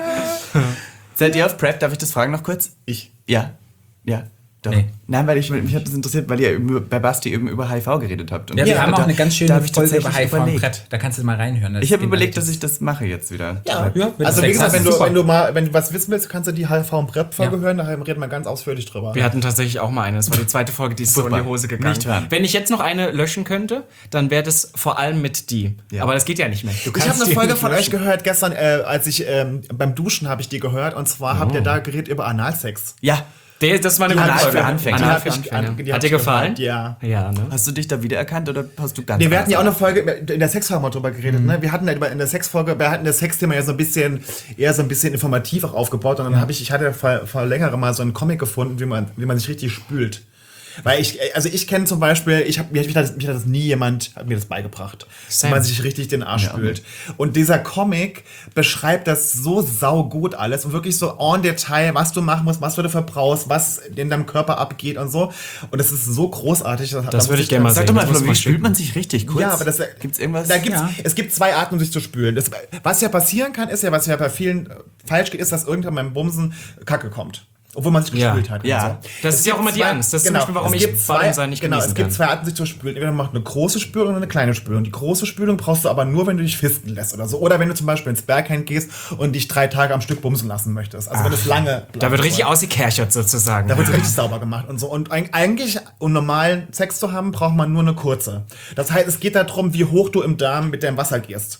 Seid ihr auf Prep? Darf ich das fragen noch kurz? Ich. Ja. Ja. Doch. Nee. Nein, weil mich hat das interessiert, weil ihr bei Basti eben über HIV geredet habt. Und Ja, wir haben auch da- eine ganz da schöne hab ich Folge über tatsächlich HIV am überlegt. Brett. Da kannst du mal reinhören. Ich habe überlegt, dass ich das mache jetzt wieder. Ja, Ja, wenn also du wie Sex gesagt, hast, wenn ist super. wenn du was wissen willst, kannst du die HIV und PrEP-Folge Ja. hören, da reden wir ganz ausführlich drüber. Wir hatten tatsächlich auch mal eine. Das war die zweite Folge, die ist so in die Furchtbar. Hose gegangen. Nicht hören. Wenn ich jetzt noch eine löschen könnte, dann wäre das vor allem mit die. Ja. Aber das geht ja nicht mehr. Du Ich kannst habe eine die Folge nicht von euch löschen. gehört gestern, als ich beim Duschen habe ich die gehört, und zwar habt ihr da geredet über Analsex. Ja. Das war eine Anal gute für Folge. Anfänger. Anal Die hab für ich- Anfänger. die hab Hat dir ich gefallen? gehört, ja. Ja, ne? Hast du dich da wiedererkannt oder hast du ganz Nee, wir hatten ja auch eine anders Folge in der Sexfolge mal drüber geredet, ne? Wir hatten ja in der Sexfolge, wir hatten das Sexthema ja so ein bisschen informativ auch aufgebaut, und dann ich hatte vor längerem mal so einen Comic gefunden, wie man sich richtig spült. Weil ich kenne zum Beispiel, mir hat das nie jemand hat mir das beigebracht, wie Same. man sich richtig den Arsch spült. Und dieser Comic beschreibt das so saugut alles und wirklich so en Detail, was du machen musst, was du verbrauchst, was in deinem Körper abgeht und so. Und das ist so großartig. Das würde ich gerne mal Sag sehen. doch mal, Das muss Flo, man wie spült schicken. man sich richtig kurz? Ja, aber das Gibt's irgendwas? Es gibt 2 Arten, um sich zu spülen. Was ja passieren kann, ist ja, was ja bei vielen falsch geht, ist, dass irgendwann beim Bumsen Kacke kommt. Obwohl man sich Ja. gespült hat. Ja. Und so. Das Es ist ja auch gibt immer die Angst. Das ist zum Beispiel, warum es ich gibt Bottom sein nicht Genau, es genießen gibt kann. 2 Arten, sich zu spülen. Entweder man macht eine große Spülung oder eine kleine Spülung. Die große Spülung brauchst du aber nur, wenn du dich fisten lässt oder so. Oder wenn du zum Beispiel ins Berghain gehst und dich 3 Tage am Stück bumsen lassen möchtest. Also wenn es lange Da wird richtig soll. ausgekerchert sozusagen. Da wird richtig sauber gemacht und so. Und eigentlich, um normalen Sex zu haben, braucht man nur eine kurze. Das heißt, es geht darum, wie hoch du im Darm mit deinem Wasser gehst.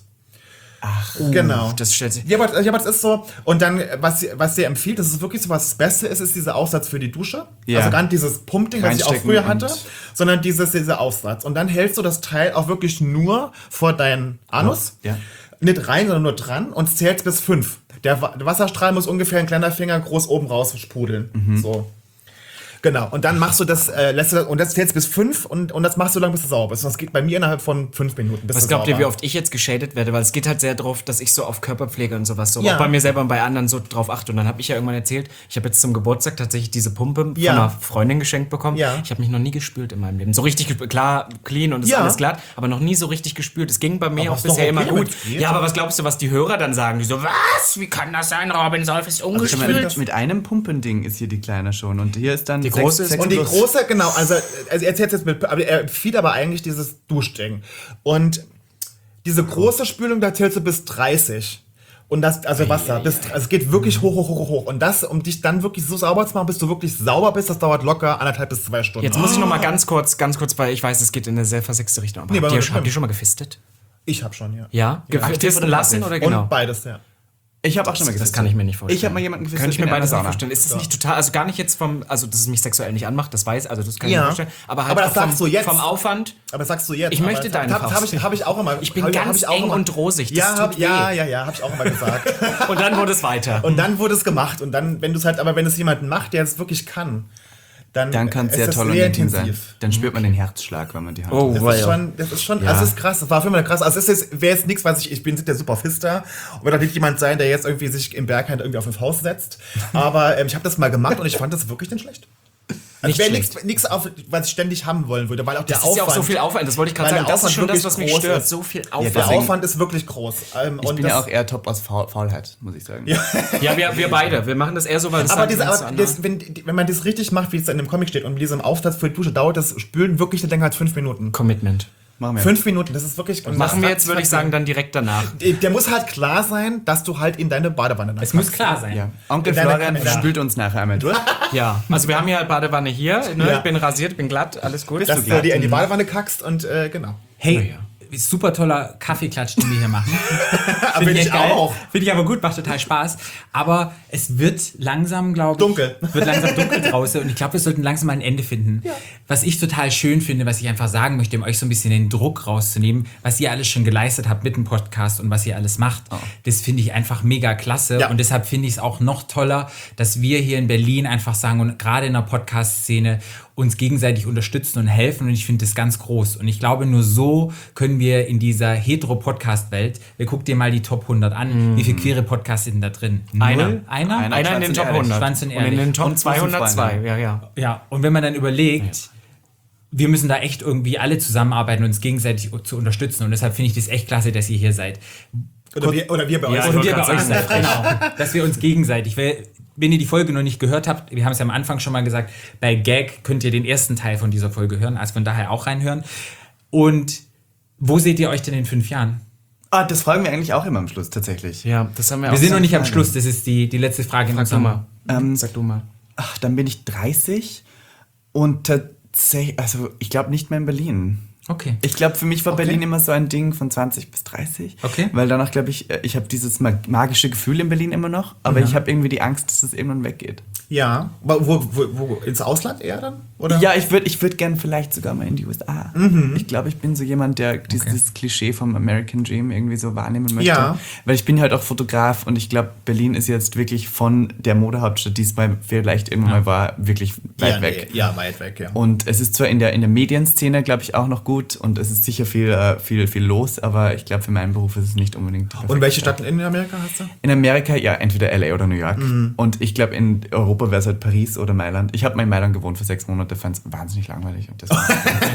Ach, genau. Das stellt sich. Ja, aber das ist so. Und dann, was sie empfiehlt, das ist wirklich so, was das Beste ist dieser Aufsatz für die Dusche. Ja. Also gar nicht dieses Pumpding, was ich auch Reinstecken früher hatte, und- sondern dieser Aufsatz. Und dann hältst du das Teil auch wirklich nur vor deinen Anus. Ja. Nicht rein, sondern nur dran und zählst bis 5. Der Wasserstrahl muss ungefähr ein kleiner Finger groß oben raus sprudeln. So. Genau. Und dann machst du das, und das zählst bis 5 und das machst du lang, bis du sauber bist. Und das geht bei mir innerhalb von 5 Minuten. Was glaubt ihr, wie oft ich jetzt geschadet werde? Weil es geht halt sehr drauf, dass ich so auf Körperpflege und sowas Ja. auch bei mir selber und bei anderen so drauf achte. Und dann habe ich ja irgendwann erzählt, ich habe jetzt zum Geburtstag tatsächlich diese Pumpe von einer Freundin geschenkt bekommen. Ja. Ich habe mich noch nie gespült in meinem Leben. So richtig klar, clean und ist alles glatt, aber noch nie so richtig gespült. Es ging bei mir auch ist doch bisher immer okay, gut. wenn's geht. Ja, aber was glaubst du, was die Hörer dann sagen? Die so, was? Wie kann das sein? Robin Solf ist ungespült. Mit einem Pumpending ist hier die Kleine schon und hier ist dann die große ist- Und die große, genau, also er erzählt jetzt mit, aber er empfiehlt aber eigentlich dieses Duschding. Und diese große Spülung, da zählst du bis 30. Und das, also Wasser, also es geht wirklich hoch. Und das, um dich dann wirklich so sauber zu machen, bis du wirklich sauber bist, das dauert locker 1,5 bis 2 Stunden. Jetzt muss ich noch mal ganz kurz, weil ich weiß, es geht in eine sehr versexte Richtung. Aber Nee, aber habt ihr schon mal gefistet? Ich hab schon, ja. Ja? Gefisten lassen oder genau? Und beides, ja. Ich habe auch schon mal Das gefistet. kann ich mir nicht vorstellen. Ich habe mal jemanden gefistet. Könnte ich mir in einer beides nicht Sauna. vorstellen. Ist das nicht total, also gar nicht jetzt also dass es mich sexuell nicht anmacht, das weiß, also das kann ich Ja. mir vorstellen. Aber halt Aber das auch vom, sagst du jetzt. vom Aufwand. Aber das sagst du jetzt. Ich aber möchte das deine Faust. Hab ich auch immer. Ich bin hab ganz ich auch eng immer. und rosig, das Ja, tut hab ich auch immer gesagt. Und dann wurde es weiter. Und dann wurde es gemacht. Und dann, wenn es jemanden macht, der es wirklich kann, dann Kann es ist sehr das toll und sehr intim sein. intensiv. Dann spürt man den Herzschlag, wenn man die Hand Oh. Das ist schon, also es ist krass, das war für mich krass. Also wäre jetzt nichts, was ich bin der super Fister und wird auch nicht jemand sein, der jetzt irgendwie sich im Berghain irgendwie auf den Faust setzt. Aber ich habe das mal gemacht und ich fand das wirklich nicht schlecht. Also wäre nichts, was ich ständig haben wollen würde, weil auch der Das ist Aufwand. ja auch so viel Aufwand, das wollte ich gerade Weil sagen. der Das ist schon Aufwand das, was mich wirklich stört. groß ist. So viel Der Aufwand. deswegen- Aufwand ist wirklich groß. Ich bin ja auch eher top aus Faulheit, muss ich sagen. Ja. Ja, wir beide. Wir machen das eher so, weil das Aber, halt wenn man das richtig macht, wie es in dem Comic steht und mit diesem Aufsatz für die Dusche dauert das Spülen wirklich nicht länger als 5 Minuten. Commitment. Machen wir. 5 Minuten, das ist wirklich. und Machen wir das- jetzt, würde ich sagen, dann direkt danach. Der muss halt klar sein, dass du halt in deine Badewanne Es muss klar sein. Ja. Onkel In deiner Florian Kamera. spült uns nachher einmal durch. Ja, also wir haben hier halt Badewanne hier. Ne? Ja. Ich bin rasiert, ich bin glatt, alles gut. dass du dir in die Badewanne kackst und genau. Hey, super toller Kaffeeklatsch, den wir hier machen. Aber Finde ich echt geil. auch. Finde ich aber gut, macht total Spaß. Aber es wird langsam, glaube ich. Dunkel. Wird langsam dunkel draußen und ich glaube, wir sollten langsam mal ein Ende finden. Was ich total schön finde, was ich einfach sagen möchte, um euch so ein bisschen den Druck rauszunehmen, was ihr alles schon geleistet habt mit dem Podcast und was ihr alles macht, das finde ich einfach mega klasse. Ja. Und deshalb finde ich es auch noch toller, dass wir hier in Berlin einfach sagen und gerade in der Podcast-Szene uns gegenseitig unterstützen und helfen und ich finde das ganz groß. Und ich glaube, nur so können wir in dieser Hetero-Podcast-Welt, guck dir mal die Top 100 an, wie viele queere Podcasts sind da drin? Einer. Null? Einer? Einer in den Top 100 Schwanz und und in den ehrlich. Top Und 202. Freunde. Ja. Ja, und wenn man dann überlegt, wir müssen da echt irgendwie alle zusammenarbeiten und uns gegenseitig zu unterstützen und deshalb finde ich das echt klasse, dass ihr hier seid. Oder wir bei euch. Ja, Und wollte wir bei gerade euch sagen, seid, genau. Dass wir uns gegenseitig, weil, wenn ihr die Folge noch nicht gehört habt, wir haben es ja am Anfang schon mal gesagt, bei Gag könnt ihr den ersten Teil von dieser Folge hören, also von daher auch reinhören. Und wo seht ihr euch denn in 5 Jahren? Das fragen wir eigentlich auch immer am Schluss, tatsächlich. Ja, das haben wir auch. Wir sind noch so- nicht am Schluss, das ist die letzte Frage. in Sag du unserem- mal. Sag du mal. Ach, dann bin ich 30 und tatsächlich, also ich glaube nicht mehr in Berlin. Okay. Ich glaube, für mich war Berlin immer so ein Ding von 20 bis 30. Okay. Weil danach, glaube ich habe dieses magische Gefühl in Berlin immer noch, aber ich habe irgendwie die Angst, dass es irgendwann weggeht. Ja. Wo? Ins Ausland eher dann? Oder? Ja, ich würd gern vielleicht sogar mal in die USA. Ich glaube, ich bin so jemand, der dieses Klischee vom American Dream irgendwie so wahrnehmen möchte. Ja. Weil ich bin halt auch Fotograf und ich glaube, Berlin ist jetzt wirklich von der Modehauptstadt, die es mal vielleicht irgendwann mal war, wirklich weit weg. Nee, ja, weit weg, ja. Und es ist zwar in der Medienszene, glaube ich, auch noch gut und es ist sicher viel los, aber ich glaube, für meinen Beruf ist es nicht unbedingt. Und welche Stadt in Amerika hast du? In Amerika, ja, entweder LA oder New York. Und ich glaube, in Europa wäre es halt Paris oder Mailand. Ich habe mal in Mailand gewohnt für 6 Monate, fand es wahnsinnig langweilig. Und deswegen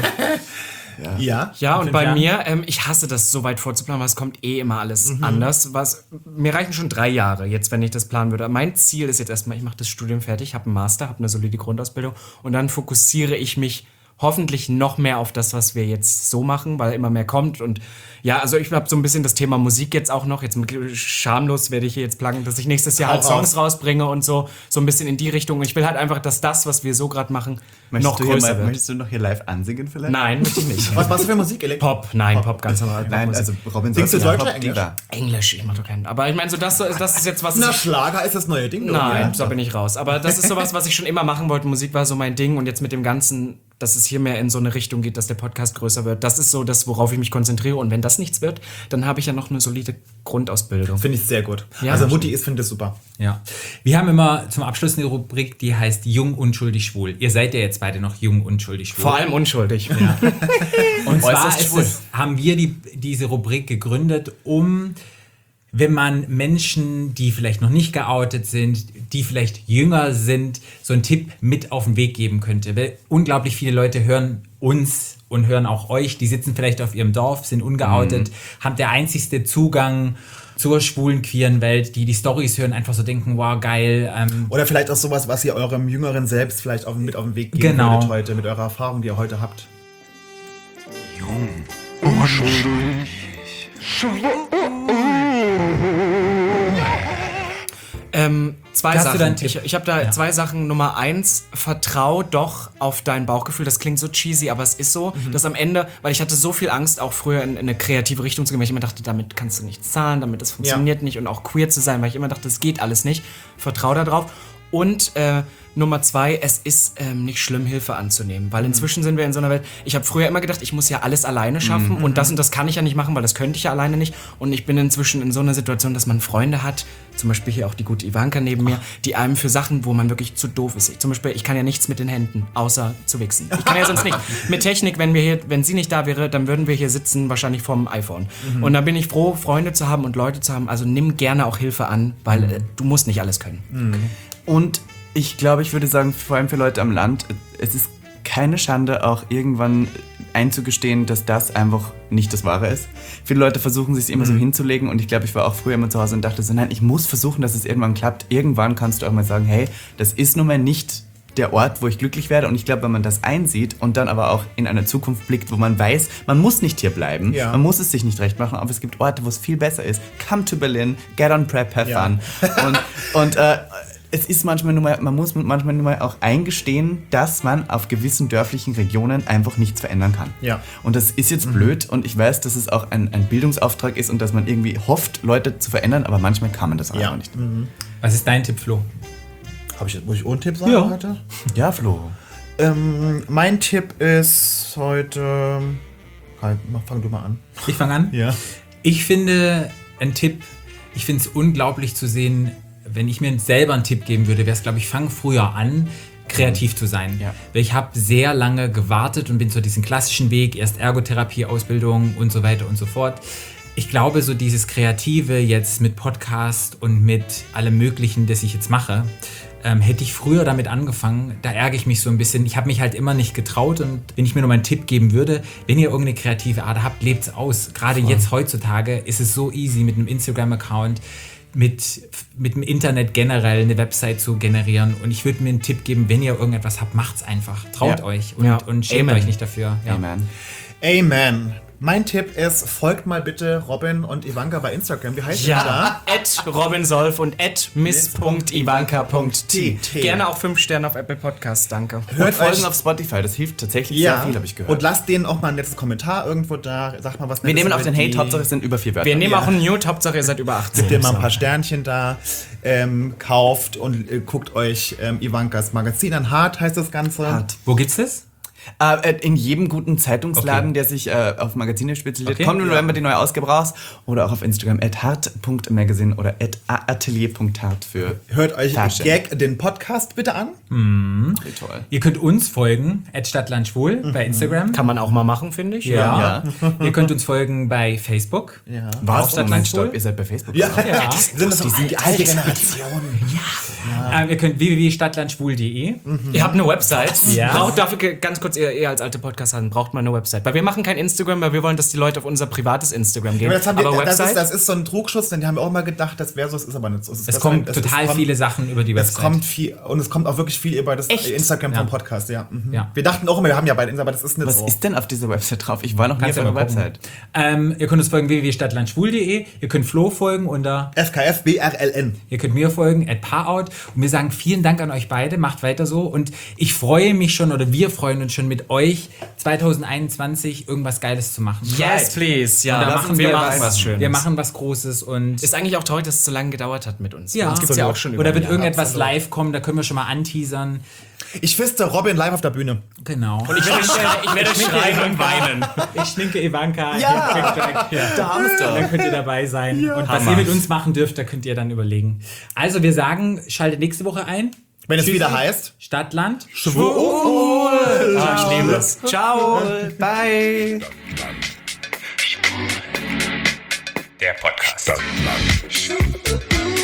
Ja. Ja, und 5 bei Jahren? mir, ich hasse das so weit vorzuplanen, weil es kommt immer alles anders. Mir reichen schon 3 Jahre jetzt, wenn ich das planen würde. Mein Ziel ist jetzt erstmal, ich mache das Studium fertig, habe einen Master, habe eine solide Grundausbildung und dann fokussiere ich mich hoffentlich noch mehr auf das, was wir jetzt so machen, weil immer mehr kommt. Und ja, also ich habe so ein bisschen das Thema Musik jetzt auch noch. Jetzt schamlos werde ich hier jetzt pluggen, dass ich nächstes Jahr halt Songs rausbringe und so ein bisschen in die Richtung. Und ich will halt einfach, dass das, was wir so gerade machen, noch größer wird. Möchtest du noch hier live ansingen vielleicht? Nein, möchte ich nicht. Was machst du für Musik? Pop, nein, Pop ganz normal. Nein, Popmusik. also Robin Singst du Solf ist Deutsch eine oder Englisch? Pop-Diva. Englisch, ich mach doch keinen. Aber ich meine, so das ist jetzt was. Na, Schlager ist das neue Ding. Nein, da bin ich raus. Aber das ist sowas, was ich schon immer machen wollte. Musik war so mein Ding und jetzt mit dem ganzen dass es hier mehr in so eine Richtung geht, dass der Podcast größer wird. Das ist so das, worauf ich mich konzentriere. Und wenn das nichts wird, dann habe ich ja noch eine solide Grundausbildung. Finde ich sehr gut. Ja, also das Mutti ist, finde ich super. Ja. Wir haben immer zum Abschluss eine Rubrik, die heißt Jung, unschuldig, schwul. Ihr seid ja jetzt beide noch jung, unschuldig, schwul. Vor allem unschuldig. Ja. Und zwar Äußerst haben wir diese Rubrik gegründet, um, wenn man Menschen, die vielleicht noch nicht geoutet sind, die vielleicht jünger sind, so einen Tipp mit auf den Weg geben könnte. Weil unglaublich viele Leute hören uns und hören auch euch, die sitzen vielleicht auf ihrem Dorf, sind ungeoutet, haben der einzigste Zugang zur schwulen, queeren Welt, die Storys hören, einfach so denken, wow, geil. Oder vielleicht auch sowas, was ihr eurem Jüngeren selbst vielleicht mit auf den Weg geben Genau. würdet heute, mit eurer Erfahrung, die ihr heute habt. Zwei Hast du Sachen. da einen Tipp? Ich habe da zwei Sachen. Nummer 1, vertrau doch auf dein Bauchgefühl. Das klingt so cheesy, aber es ist so, dass am Ende, weil ich hatte so viel Angst, auch früher in eine kreative Richtung zu gehen, weil ich immer dachte, damit kannst du nichts zahlen, damit das funktioniert nicht und auch queer zu sein, weil ich immer dachte, das geht alles nicht. Vertrau da drauf. Und Nummer 2, es ist nicht schlimm, Hilfe anzunehmen, weil inzwischen sind wir in so einer Welt, ich habe früher immer gedacht, ich muss ja alles alleine schaffen und das kann ich ja nicht machen, weil das könnte ich ja alleine nicht und ich bin inzwischen in so einer Situation, dass man Freunde hat, zum Beispiel hier auch die gute Ivanka neben mir, die einem für Sachen, wo man wirklich zu doof ist. Zum Beispiel, ich kann ja nichts mit den Händen, außer zu wichsen. Ich kann ja sonst nicht. Mit Technik, wenn sie nicht da wäre, dann würden wir hier sitzen, wahrscheinlich vorm iPhone. Und da bin ich froh, Freunde zu haben und Leute zu haben, also nimm gerne auch Hilfe an, weil du musst nicht alles können. Und ich glaube, ich würde sagen, vor allem für Leute am Land, es ist keine Schande, auch irgendwann einzugestehen, dass das einfach nicht das Wahre ist. Viele Leute versuchen, sich immer so hinzulegen und ich glaube, ich war auch früher immer zu Hause und dachte so, nein, ich muss versuchen, dass es irgendwann klappt. Irgendwann kannst du auch mal sagen, hey, das ist nun mal nicht der Ort, wo ich glücklich werde und ich glaube, wenn man das einsieht und dann aber auch in eine Zukunft blickt, wo man weiß, man muss nicht hier bleiben, man muss es sich nicht recht machen, aber es gibt Orte, wo es viel besser ist. Come to Berlin, get on prep, have fun. Und es ist manchmal nur mal, man muss manchmal nur mal auch eingestehen, dass man auf gewissen dörflichen Regionen einfach nichts verändern kann. Ja. Und das ist jetzt blöd und ich weiß, dass es auch ein Bildungsauftrag ist und dass man irgendwie hofft, Leute zu verändern, aber manchmal kann man das auch einfach nicht. Was ist dein Tipp, Flo? Muss ich einen Tipp sagen heute? Ja, Flo. Mein Tipp ist heute... Fang du mal an. Ich fange an? Ja. Ich finde es unglaublich zu sehen, wenn ich mir selber einen Tipp geben würde, wäre es, glaube ich, fang früher an, kreativ zu sein. Ja. Weil ich habe sehr lange gewartet und bin so diesen klassischen Weg, erst Ergotherapie, Ausbildung und so weiter und so fort. Ich glaube, so dieses Kreative jetzt mit Podcast und mit allem Möglichen, das ich jetzt mache, hätte ich früher damit angefangen, da ärgere ich mich so ein bisschen. Ich habe mich halt immer nicht getraut und wenn ich mir nur meinen Tipp geben würde, wenn ihr irgendeine kreative Ader habt, lebt's aus. Gerade jetzt heutzutage ist es so easy mit einem Instagram-Account, mit dem Internet generell eine Website zu generieren und ich würde mir einen Tipp geben, wenn ihr irgendetwas habt, macht's einfach. Traut euch und schämt euch nicht dafür. Ja. Amen. Amen. Mein Tipp ist, folgt mal bitte Robin und Ivanka bei Instagram. Wie heißt ihr da? @robinsolf und @miss.ivanka.t. T. Gerne auch 5 Sterne auf Apple Podcasts, danke. Hört Folgen auf Spotify, das hilft tatsächlich sehr viel, habe ich gehört. Und lasst denen auch mal ein nettes Kommentar irgendwo da. Sagt mal was wir Nettes nehmen auf über den Hate, die- Hauptsache es sind über 4 Wörter. Wir nehmen auch einen Nude, Hauptsache ihr seid über 18. Gebt ihr mal ein paar Sternchen da, kauft und guckt euch Ivankas Magazin an. Hart heißt das Ganze. Hart. Wo gibt's das? In jedem guten Zeitungsladen, Okay. der sich auf Magazine spezialisiert, Okay. kommt im November die neue Ausgabe raus. Oder auch auf Instagram @hart.magazine oder @atelier.hart für Hört euch Fashion. Gag den Podcast bitte an. Wie toll. Ihr könnt uns folgen, @stadtlandschwul bei Instagram. Kann man auch mal machen, finde ich. Ja. Ihr könnt uns folgen bei Facebook. Ja. Was? Stadtlandschwul? Stopp, ihr seid bei Facebook. Ja, Ja. Sind das die alte Generation? Ihr könnt www.stadtlandschwul.de. Ihr habt eine Website. Ja. Braucht dafür ganz kurz, ihr als alte Podcaster braucht mal eine Website. Weil wir machen kein Instagram, weil wir wollen, dass die Leute auf unser privates Instagram gehen. Aber das, aber Website? das ist so ein Trugschuss, denn die haben wir auch mal gedacht, das wäre so, es ist aber nicht so. Es kommen total viele Sachen über die Es Website. kommt viel, und es kommt auch wirklich viel über das Echt? Instagram Ja. vom Podcast, ja. Mhm. Ja. Wir dachten auch immer, wir haben ja beide Instagram, aber das ist nicht Was so. ist denn auf dieser Website drauf? Ich war noch nie auf Kannst du einer mal gucken. Website. Ihr könnt uns folgen www.stadtlandschwul.de. Ihr könnt Flo folgen unter, FKFBRLN. ihr könnt mir folgen @paarout. Und wir sagen vielen Dank an euch beide. Macht weiter so. Und ich freue mich schon, oder wir freuen uns schon schon mit euch 2021 irgendwas Geiles zu machen. Yes, please. Ja, Und da machen wir was Schönes. Wir machen was Großes und Ist eigentlich auch traurig, dass es so lange gedauert hat mit uns. ja, Uns gibt's ja auch schon über oder ein wird Jahr. irgendetwas live kommen, da können wir schon mal anteasern. Ich fiste Robin live auf der Bühne. Genau. Ich werde schreien und weinen. Ich schminke Ivanka. Ja. Der Hamster. Dann könnt ihr dabei sein. Und was ihr mit uns machen dürft, da könnt ihr dann überlegen. Also wir sagen, schaltet nächste Woche ein. Wenn es Tschüssi. wieder heißt, Stadtland. Ich liebe es. Ciao. Bye. Der Podcast. Stadtland.